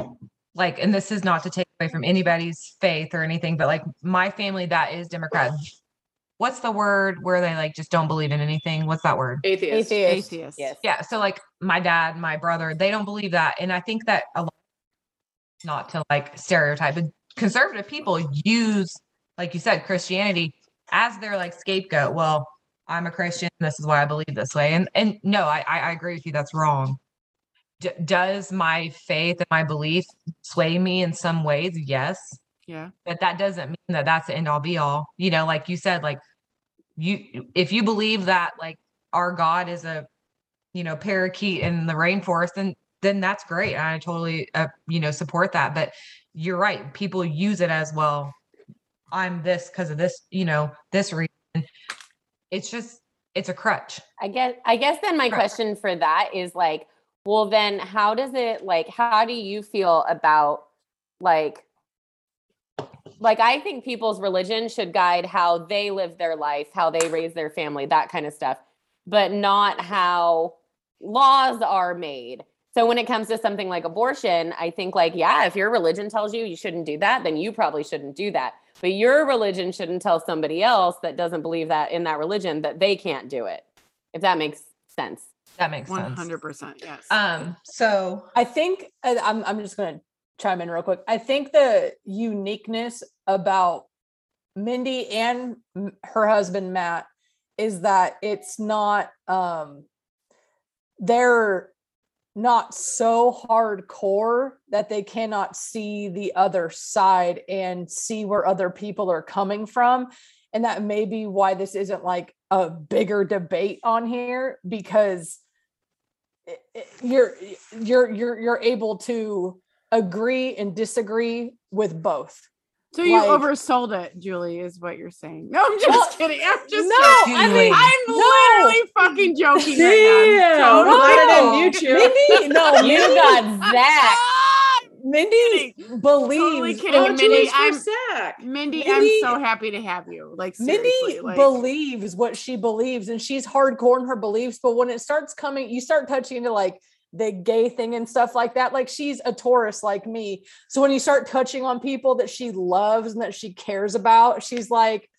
and this is not to take away from anybody's faith or anything, but like my family that is Democrat, what's the word where they like just don't believe in anything? What's that word? Atheist. Yes. Yeah. So like my dad, my brother, they don't believe that. And I think that a lot, not to like stereotype, but conservative people use, like you said, Christianity as their like scapegoat. Well, I'm a Christian. This is why I believe this way. And no, I agree with you. That's wrong. Does my faith and my belief sway me in some ways? Yes. Yeah. But that doesn't mean that that's the end all be all. You know, like you said, like if you believe that like our God is a, parakeet in the rainforest, then that's great. I totally, support that. But you're right. People use it as, well, I'm this because of this, this reason. It's a crutch. I guess then my question for that is like, well, then how do you feel about like I think people's religion should guide how they live their life, how they raise their family, that kind of stuff, but not how laws are made. So when it comes to something like abortion, I think like, yeah, if your religion tells you shouldn't do that, then you probably shouldn't do that. But your religion shouldn't tell somebody else that doesn't believe that in that religion that they can't do it. If that makes sense. That makes 100%. Yes. So I think I'm just going to chime in real quick. I think the uniqueness about Mindy and her husband, Matt, is that it's not, they're not so hardcore that they cannot see the other side and see where other people are coming from. And that may be why this isn't like a bigger debate on here, because you're able to agree and disagree with both. So you oversold it, Julie, is what you're saying. No, I'm just kidding. I'm just kidding. I'm literally fucking joking right now. Mindy, You got Zach. Mindy Totally believes. kidding. Oh, Mindy, Julie's I'm sack. Mindy, Mindy- I'm so happy to have you. Like seriously, Mindy like believes what she believes, and she's hardcore in her beliefs. But when it starts coming, you start touching into like the gay thing and stuff like that. Like she's a Taurus like me. So when you start touching on people that she loves and that she cares about, she's like,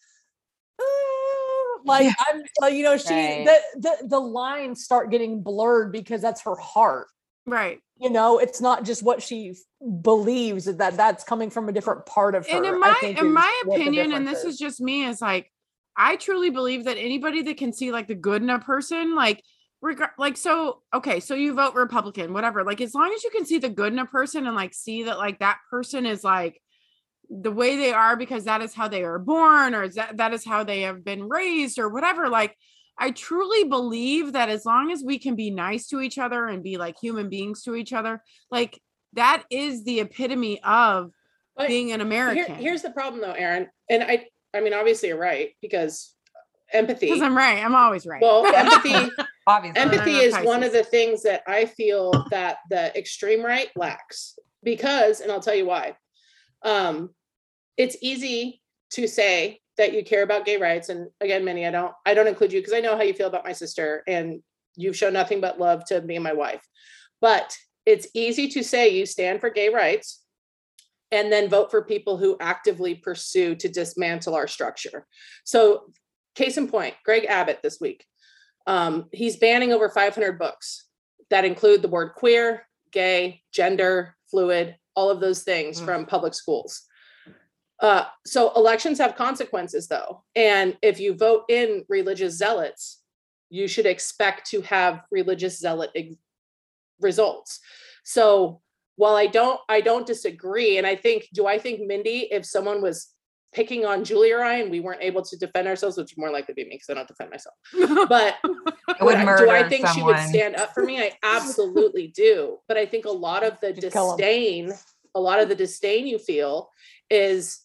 like I'm like, you know, she Right. the lines start getting blurred because that's her heart. right. You know, it's not just what she believes that's coming from a different part of her. And I think in is my what the opinion, and difference this is just me, is like I truly believe that anybody that can see like the good in a person, like like so okay, so you vote Republican, whatever. Like as long as you can see the good in a person and like see that like that person is like the way they are because that is how they are born or that is how they have been raised or whatever. Like I truly believe that as long as we can be nice to each other and be like human beings to each other, like that is the epitome of But being an American. here's the problem though, Aaron. And I mean, obviously you're right because empathy. Because I'm right. I'm always right. Well, empathy Obviously. empathy I'm a is one of Pisces. the things that I feel that the extreme right lacks because, and I'll tell you why. It's easy to say that you care about gay rights. And again, Minnie, I don't include you because I know how you feel about my sister and you've shown nothing but love to me and my wife. But it's easy to say you stand for gay rights and then vote for people who actively pursue to dismantle our structure. So case in point, Greg Abbott this week, he's banning over 500 books that include the word queer, gay, gender, fluid, all of those things from public schools. So elections have consequences though. And if you vote in religious zealots, you should expect to have religious zealot results. So while I don't disagree. And I think Mindy, if someone was picking on Julie or I, and we weren't able to defend ourselves, which would more likely be me because I don't defend myself, but I would murder do I think she would someone. stand up for me? I absolutely do. But I think a lot of the disdain you feel is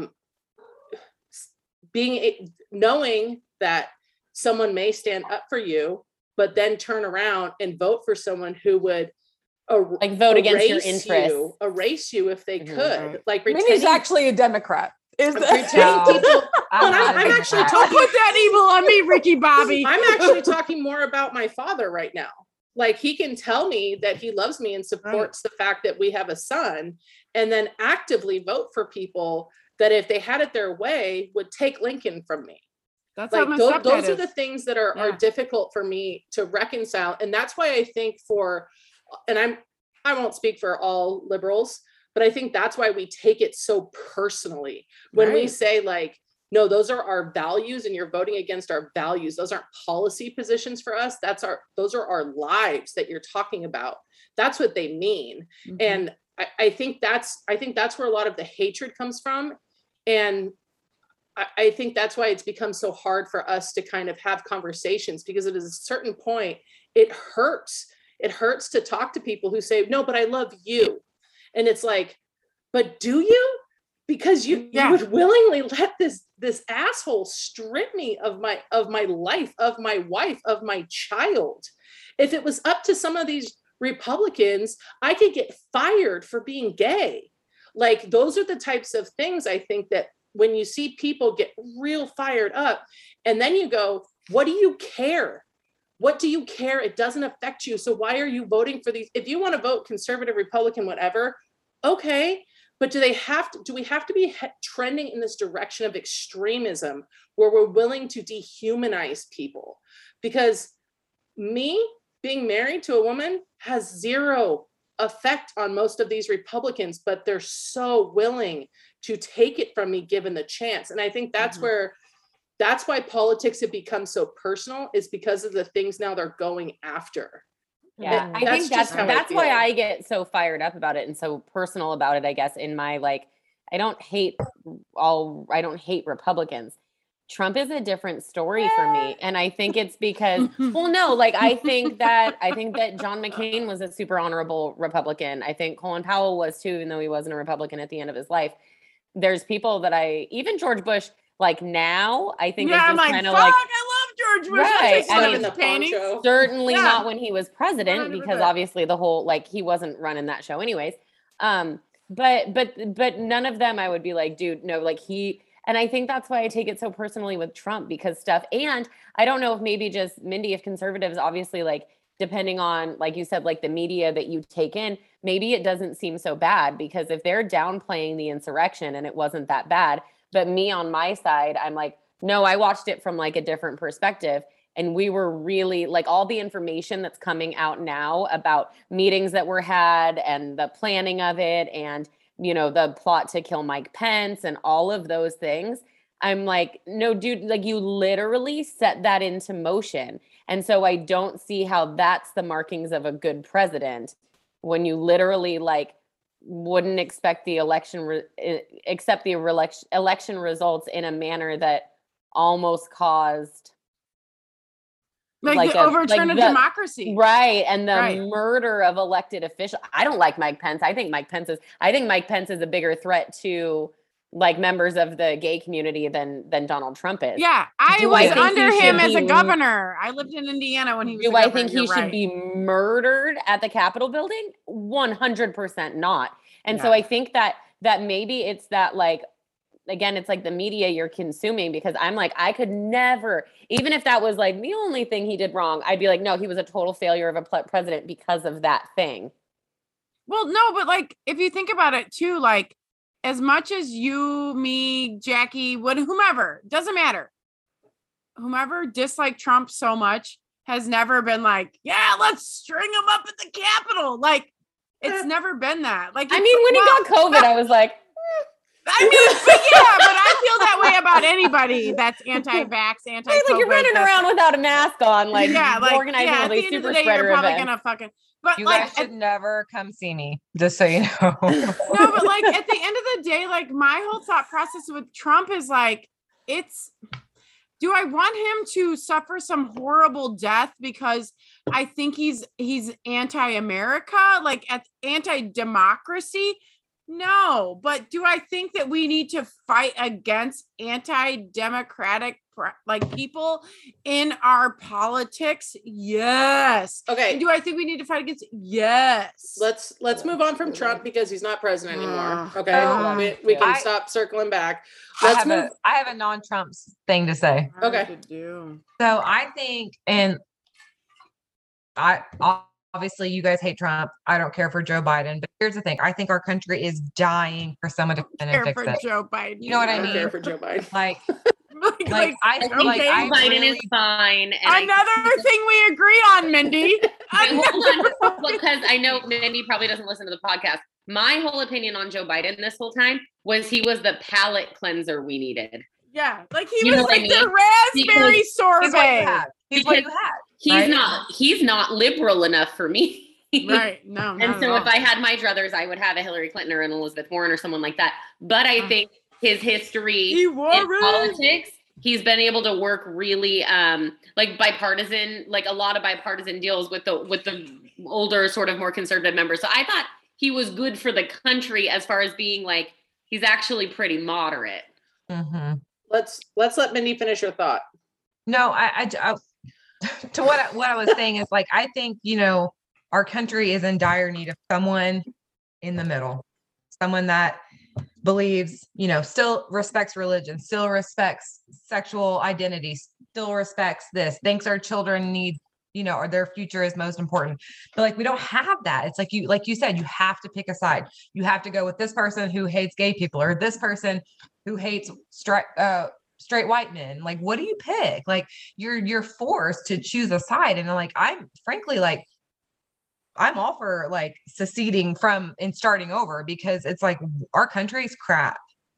knowing that someone may stand up for you, but then turn around and vote for someone who would like vote against your interests. Erase you if they Mhm. could. Like Minnie's pretending, actually a Democrat. Is that pretending people. I'm Well, not I'm a actually Democrat. Don't put that evil on me, Ricky Bobby. I'm actually talking more about my father right now. Like he can tell me that he loves me and supports the fact that we have a son, and then actively vote for people that if they had it their way would take Lincoln from me. That's Like how my those stepdad are is. the things that are Yeah. difficult for me to reconcile. And that's why I think and I won't speak for all liberals, but I think that's why we take it so personally when we Right. say like, no, those are our values and you're voting against our values. Those aren't policy positions for us. Those are our lives that you're talking about. That's what they mean. Mhm. And I think that's where a lot of the hatred comes from. And I think that's why it's become so hard for us to kind of have conversations, because at a certain point, it hurts. It hurts to talk to people who say, no, but I love you. And it's like, but do you? Because you would willingly let this asshole strip me of my life, of my wife, of my child. If it was up to some of these Republicans, I could get fired for being gay. Like those are the types of things I think that when you see people get real fired up and then you go, what do you care? What do you care? It doesn't affect you. So why are you voting for these? If you want to vote conservative, Republican, whatever, okay. But do we have to be trending in this direction of extremism where we're willing to dehumanize people? Because me being married to a woman has zero effect on most of these Republicans, but they're so willing to take it from me given the chance. And I think that's why politics have become so personal, is because of the things now they're going after. Yeah, I think that's why I get so fired up about it and so personal about it, I guess, in my like, I don't hate Republicans. Trump is a different story for me. And I think it's because, well, no, like I think that John McCain was a super honorable Republican. I think Colin Powell was too, even though he wasn't a Republican at the end of his life. There's people that even George Bush, like now, I think is just kind of like, I love George Bush. Right. I in the paintings. poncho. Certainly not when he was president, because 100%. obviously the whole, like he wasn't running that show anyways. But none of them I would be like, dude, no, like and I think that's why I take it so personally with Trump, because stuff, and I don't know if maybe just Mindy, if conservatives, obviously, like, depending on, like you said, like the media that you take in, maybe it doesn't seem so bad, because if they're downplaying the insurrection and it wasn't that bad, but me on my side, I'm like, no, I watched it from like a different perspective. And we were really like, all the information that's coming out now about meetings that were had and the planning of it, and, you know, the plot to kill Mike Pence and all of those things. I'm like, no, dude, like you literally set that into motion. And so I don't see how that's the markings of a good president, when you literally like wouldn't expect the election election results in a manner that almost caused like the overturn of democracy. Right. And the murder of elected officials. I don't like Mike Pence. I think Mike Pence is a bigger threat to like members of the gay community than Donald Trump is. Yeah. I was under him as a governor. I lived in Indiana when he was I think he should be murdered at the Capitol building? 100% not. And so I think that maybe it's that, like, again, it's like the media you're consuming, because I'm like, I could never, even if that was like the only thing he did wrong, I'd be like, no, he was a total failure of a president because of that thing. Well, no, but like, if you think about it too, like, as much as you, me, Jackie, whomever, doesn't matter. Whomever disliked Trump so much has never been like, yeah, let's string him up at the Capitol. Like, it's never been that. Like, I mean, when he got COVID, I was like, I mean, but I feel that way about anybody that's anti-vax, anti-COVID. Like, you're running around without a mask on, like, organizing all at the these end of super the day, spreader you're probably events. gonna fucking. But you like, guys should never come see me, just so you know. No, but like at the end of the day, like my whole thought process with Trump is like, do I want him to suffer some horrible death because I think he's anti-America, like anti-democracy? No, but do I think that we need to fight against anti-democratic like people in our politics? Yes. Okay. And do I think we need to fight against? Yes. Let's move on from Trump, because he's not president anymore. Okay. We can stop circling back. I have a non-Trump thing to say. Okay. So I think, and obviously you guys hate Trump. I don't care for Joe Biden, but here's the thing. I think our country is dying for someone to come in and fix it. Joe Biden. You know what I mean? Care for Joe Biden. I Biden really, is fine. Another thing we agree on, Mindy. Hold on, because I know Mindy probably doesn't listen to the podcast. My whole opinion on Joe Biden this whole time was he was the palate cleanser we needed. Yeah, like he was like the raspberry sorbet. He's what you had. He's not liberal enough for me. Right. No. And so if I had my druthers, I would have a Hillary Clinton or an Elizabeth Warren or someone like that. But I think his history in politics, he's been able to work really like bipartisan, like a lot of bipartisan deals with the older, sort of more conservative members. So I thought he was good for the country as far as being like, he's actually pretty moderate. Mm-hmm. Let's let Mindy finish her thought. No, I to what I was saying is, like, I think, you know, our country is in dire need of someone in the middle, someone that believes, you know, still respects religion, still respects sexual identity, still respects this, thinks our children need, you know, or their future is most important. But like, we don't have that. It's like you said, you have to pick a side. You have to go with this person who hates gay people, or this person who hates straight white men. Like, what do you pick? Like, you're forced to choose a side. And like, I'm frankly, like, I'm all for like seceding from and starting over, because it's like our country's crap.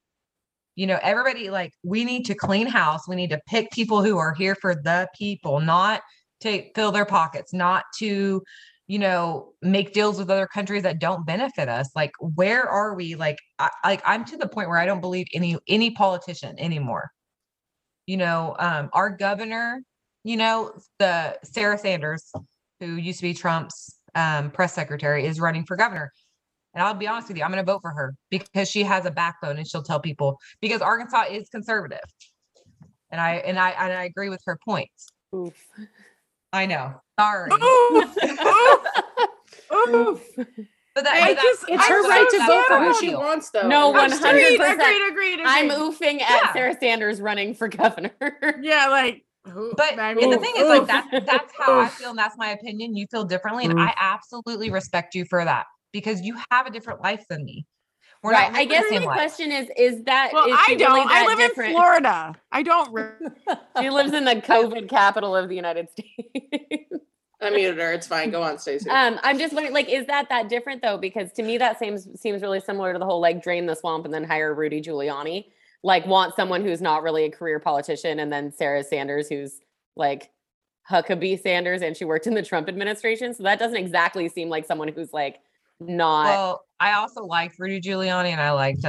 You know, everybody, like, we need to clean house. We need to pick people who are here for the people, not to fill their pockets, not to, you know, make deals with other countries that don't benefit us. Like, where are we? Like, I'm to the point where I don't believe any politician anymore. You know, our governor, you know, the Sarah Sanders, who used to be Trump's press secretary, is running for governor. And I'll be honest with you, I'm going to vote for her because she has a backbone and she'll tell people, because Arkansas is conservative. And I agree with her points. Oof. I know. Sorry. Oof. Oof. But Hey, that's it's her I'm right so to vote for who sad. she wants, though. No, And that's just- 100%. Agreed. I'm oofing at Yeah. Sarah Sanders running for governor. Yeah, like, But I and mean, the thing is, like, oof. that's how I Oof. feel, and that's my opinion. You feel differently, and Mm. I absolutely respect you for that because you have a different life than me. We're Right. not I living guess the my same life. question is that Well, is I she don't. really that I live different? in Florida. I don't. She lives in the COVID capital of the United States. I muted her. It's fine. Go on, Stacey. I'm just wondering, like, is that different though? Because to me, that seems really similar to the whole like drain the swamp and then hire Rudy Giuliani. Like, want someone who's not really a career politician, and then Sarah Sanders, who's like Huckabee Sanders, and she worked in the Trump administration. So that doesn't exactly seem like someone who's like not. Well, I also liked Rudy Giuliani, and I liked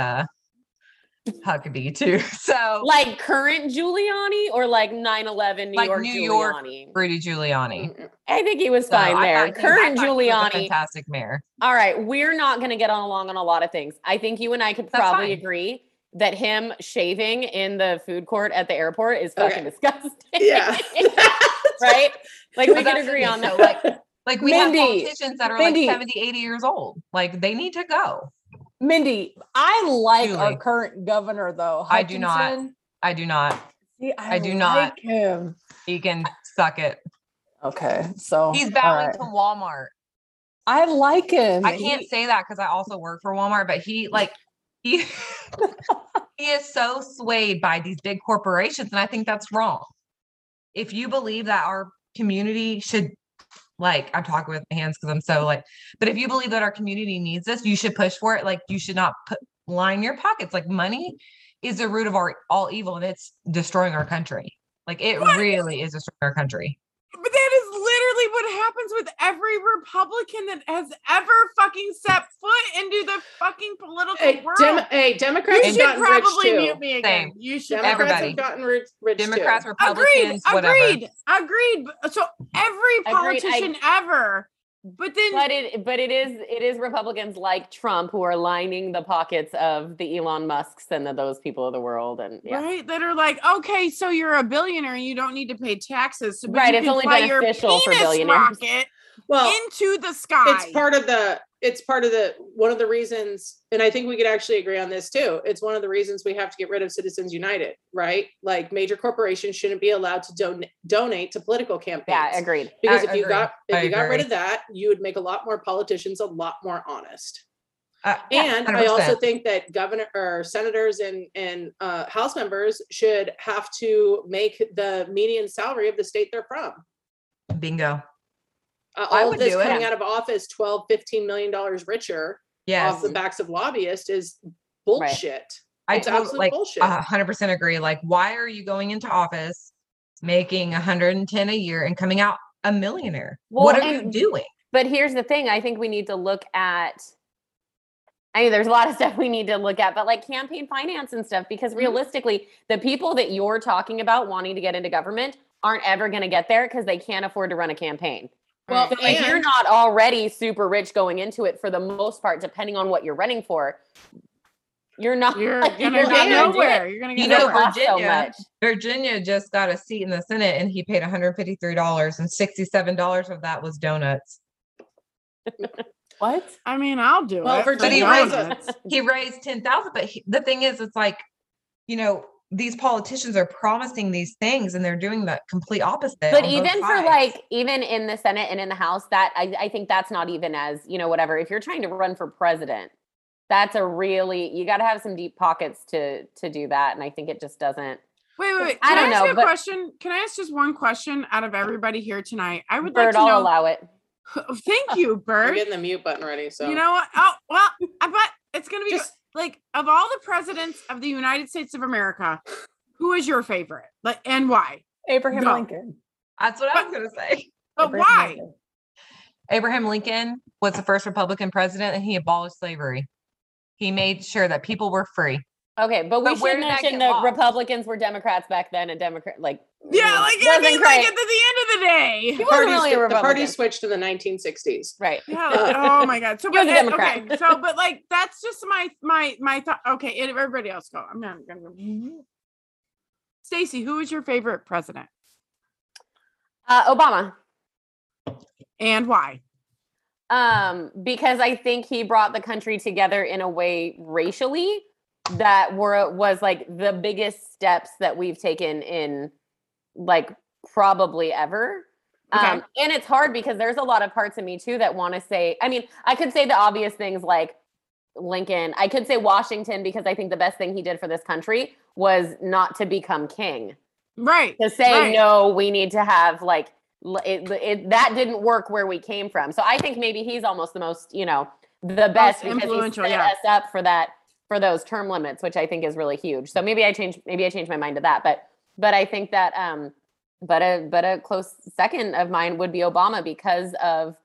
Huckabee too. So Like current Giuliani or like 9/11 New Like York New York Giuliani? Rudy Giuliani. Mm-mm. I think he was So fine I there. thought Current he was a Giuliani. fantastic mayor. All right, we're not going to get along on a lot of things. I think you and I could That's probably fine. agree that him shaving in the food court at the airport is fucking Okay. disgusting. Yeah. Right? Like, we But could that's the agree thing, on so, that. Like we Mindy, have politicians that are Mindy. like 70, 80 years old. Like they need to go. Mindy, I like our Julie. current governor though. I do not. Hutchinson. I do not. See, I do not. like him. He can suck it. Okay, so He's all bowing right. to Walmart. I like him. I can't say that because I also work for Walmart, but he he is so swayed by these big corporations, and I think that's wrong. If you believe that our community should, like, I'm talking with my hands because I'm so like, but if you believe that our community needs this, you should push for it. Like, you should not line your pockets. Like, money is the root of all evil, and it's destroying our country. Like, it really is destroying our country. But that is literally what happens with every Republican that has ever fucking set foot into the fucking political world. Democrats You have should gotten rich probably too. mute me again. Same. You should. Democrats Everybody. have gotten rich Democrats, too. Republicans, whatever. Agreed. So every politician ever. But then But it is Republicans like Trump who are lining the pockets of the Elon Musks and those people of the world, and right, that are like, okay, so you're a billionaire and you don't need to pay taxes. So, but Right, you it's can only fly your beneficial for penis billionaires. rocket Well, into the sky. it's part of the one of the reasons, and I think we could actually agree on this too. It's one of the reasons we have to get rid of Citizens United, right? Like, major corporations shouldn't be allowed to donate to political campaigns. Yeah, agreed. Because I if you agree. got I rid agree. of that, you would make a lot more politicians a lot more honest. Yeah, And I also 100%. think that governor or senators and House members should have to make the median salary of the state they're from. Bingo. I All would of this do it. coming out of office, $12-15 million richer Yes. off the backs of lobbyists is bullshit. I It's totally, absolute like, bullshit. 100% agree. Like, why are you going into office making 110 a year and coming out a millionaire? Well, what are you and- doing? But here's the thing. I think we need to look at, I mean, there's a lot of stuff we need to look at, but like campaign finance and stuff, because realistically, the people that you're talking about wanting to get into government aren't ever going to get there because they can't afford to run a campaign. Well, So if you're and- not already super rich going into it, for the most part, depending on what you're running for, you're not. You're not gonna Well, get and- nowhere. You're gonna get You know, nowhere. cost so Virginia, much. Virginia just got a seat in the Senate and he paid $153 and $67 of that was donuts. What? I mean, I'll do Well, it. for Virginia donuts. He raised 10,000, but the thing is, it's like, you know, these politicians are promising these things and they're doing the complete opposite. But on both even for sides. like, even in the Senate and in the House, that I think that's not even as, you know, whatever. If you're trying to run for president, that's a really, you got to have some deep pockets to do that. And I think it just doesn't. Wait. I Can don't ask know, you a but- question? Can I ask just one question out of everybody here tonight? I would Bird, like to I'll know. allow it. Thank you, I'm Bert. getting the mute button ready. So You know what? Oh, well, I bet it's going to be Just- like, of all the presidents of the United States of America, who is your favorite? Like, and why? Abraham No. Lincoln. That's what I was going to say. But Abraham why? Lincoln. Abraham Lincoln was the first Republican president and he abolished slavery. He made sure that people were free. Okay, but we But where should did that mention get that lost? Republicans were Democrats back then, and Democrat Yeah, like, I wasn't mean, great. like, at the end of the day. He wasn't really a the Republican. party switched in the 1960s. Right. Yeah, like, oh my god. So, He was but a Democrat. okay, so, but like, that's just my thought. Okay, and everybody else go. I'm not gonna go. Stacey, who is your favorite president Obama. and why? Because I think he brought the country together in a way racially that was like the biggest steps that we've taken in like probably ever. Okay. And it's hard because there's a lot of parts of me too that want to say, I mean, I could say the obvious things like Lincoln. I could say Washington because I think the best thing he did for this country was not to become king. Right. To say, right. no, we need to have like, that didn't work where we came from. So I think maybe he's almost the most, the best because he set us up for that, for those term limits, which I think is really huge. So maybe I changed my mind to that. But I think that, but a close second of mine would be Obama because of,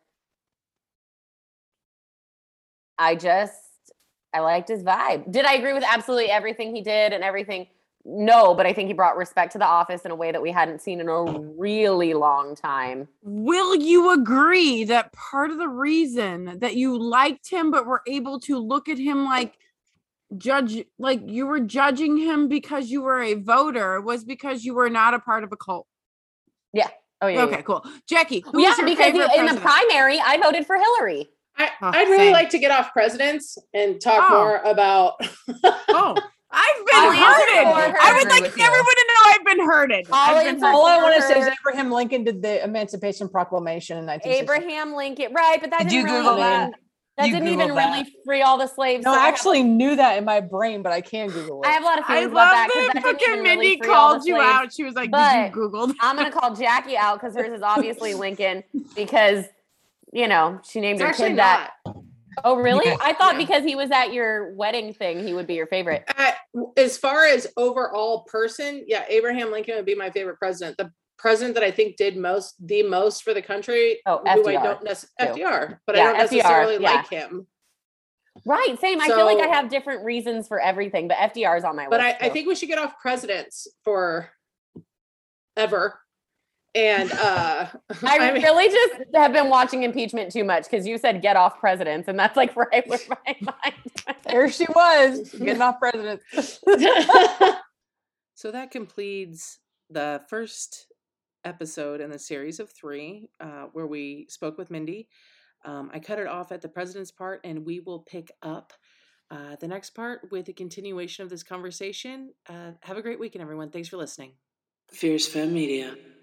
I liked his vibe. Did I agree with absolutely everything he did and everything? No, but I think he brought respect to the office in a way that we hadn't seen in a really long time. Will you agree that part of the reason that you liked him but were able to look at him like you were judging him because you were a voter was because you were not a part of a cult? Yeah. Oh yeah. Okay, yeah. Cool. Jackie, who yeah, was your because favorite in the primary, I voted for Hillary. I'd really like to get off presidents and talk more about. I've been hurted. I would like everyone to know I've been hurted. All I want to say is Abraham Lincoln did the Emancipation Proclamation in 1960. Abraham Lincoln, right? But that didn't really really free all the slaves. No, I actually knew that in my brain, but I can Google it. I have a lot of feelings about that because that didn't Mindy really free called all the you slaves. out. She was like, But "Did you Google?" I'm gonna call Jackie out because hers is obviously Lincoln because she named her kid that. Oh, really? Yes. I thought because he was at your wedding thing, he would be your favorite. As far as overall person, yeah, Abraham Lincoln would be my favorite president. The president that I think did the most for the country. Oh, who FDR. I don't FDR, but I don't necessarily like him. Right, same. I feel like I have different reasons for everything, but FDR is on my list. But I think we should get off presidents for ever. And I really just have been watching impeachment too much because you said get off presidents, and that's like right where my mind went. There she was, getting off presidents. So that completes the first episode in the series of 3 where we spoke with Mindy. I cut it off at the president's part, and we will pick up the next part with a continuation of this conversation. Have a great weekend, everyone. Thanks for listening. Fierce Femme Media.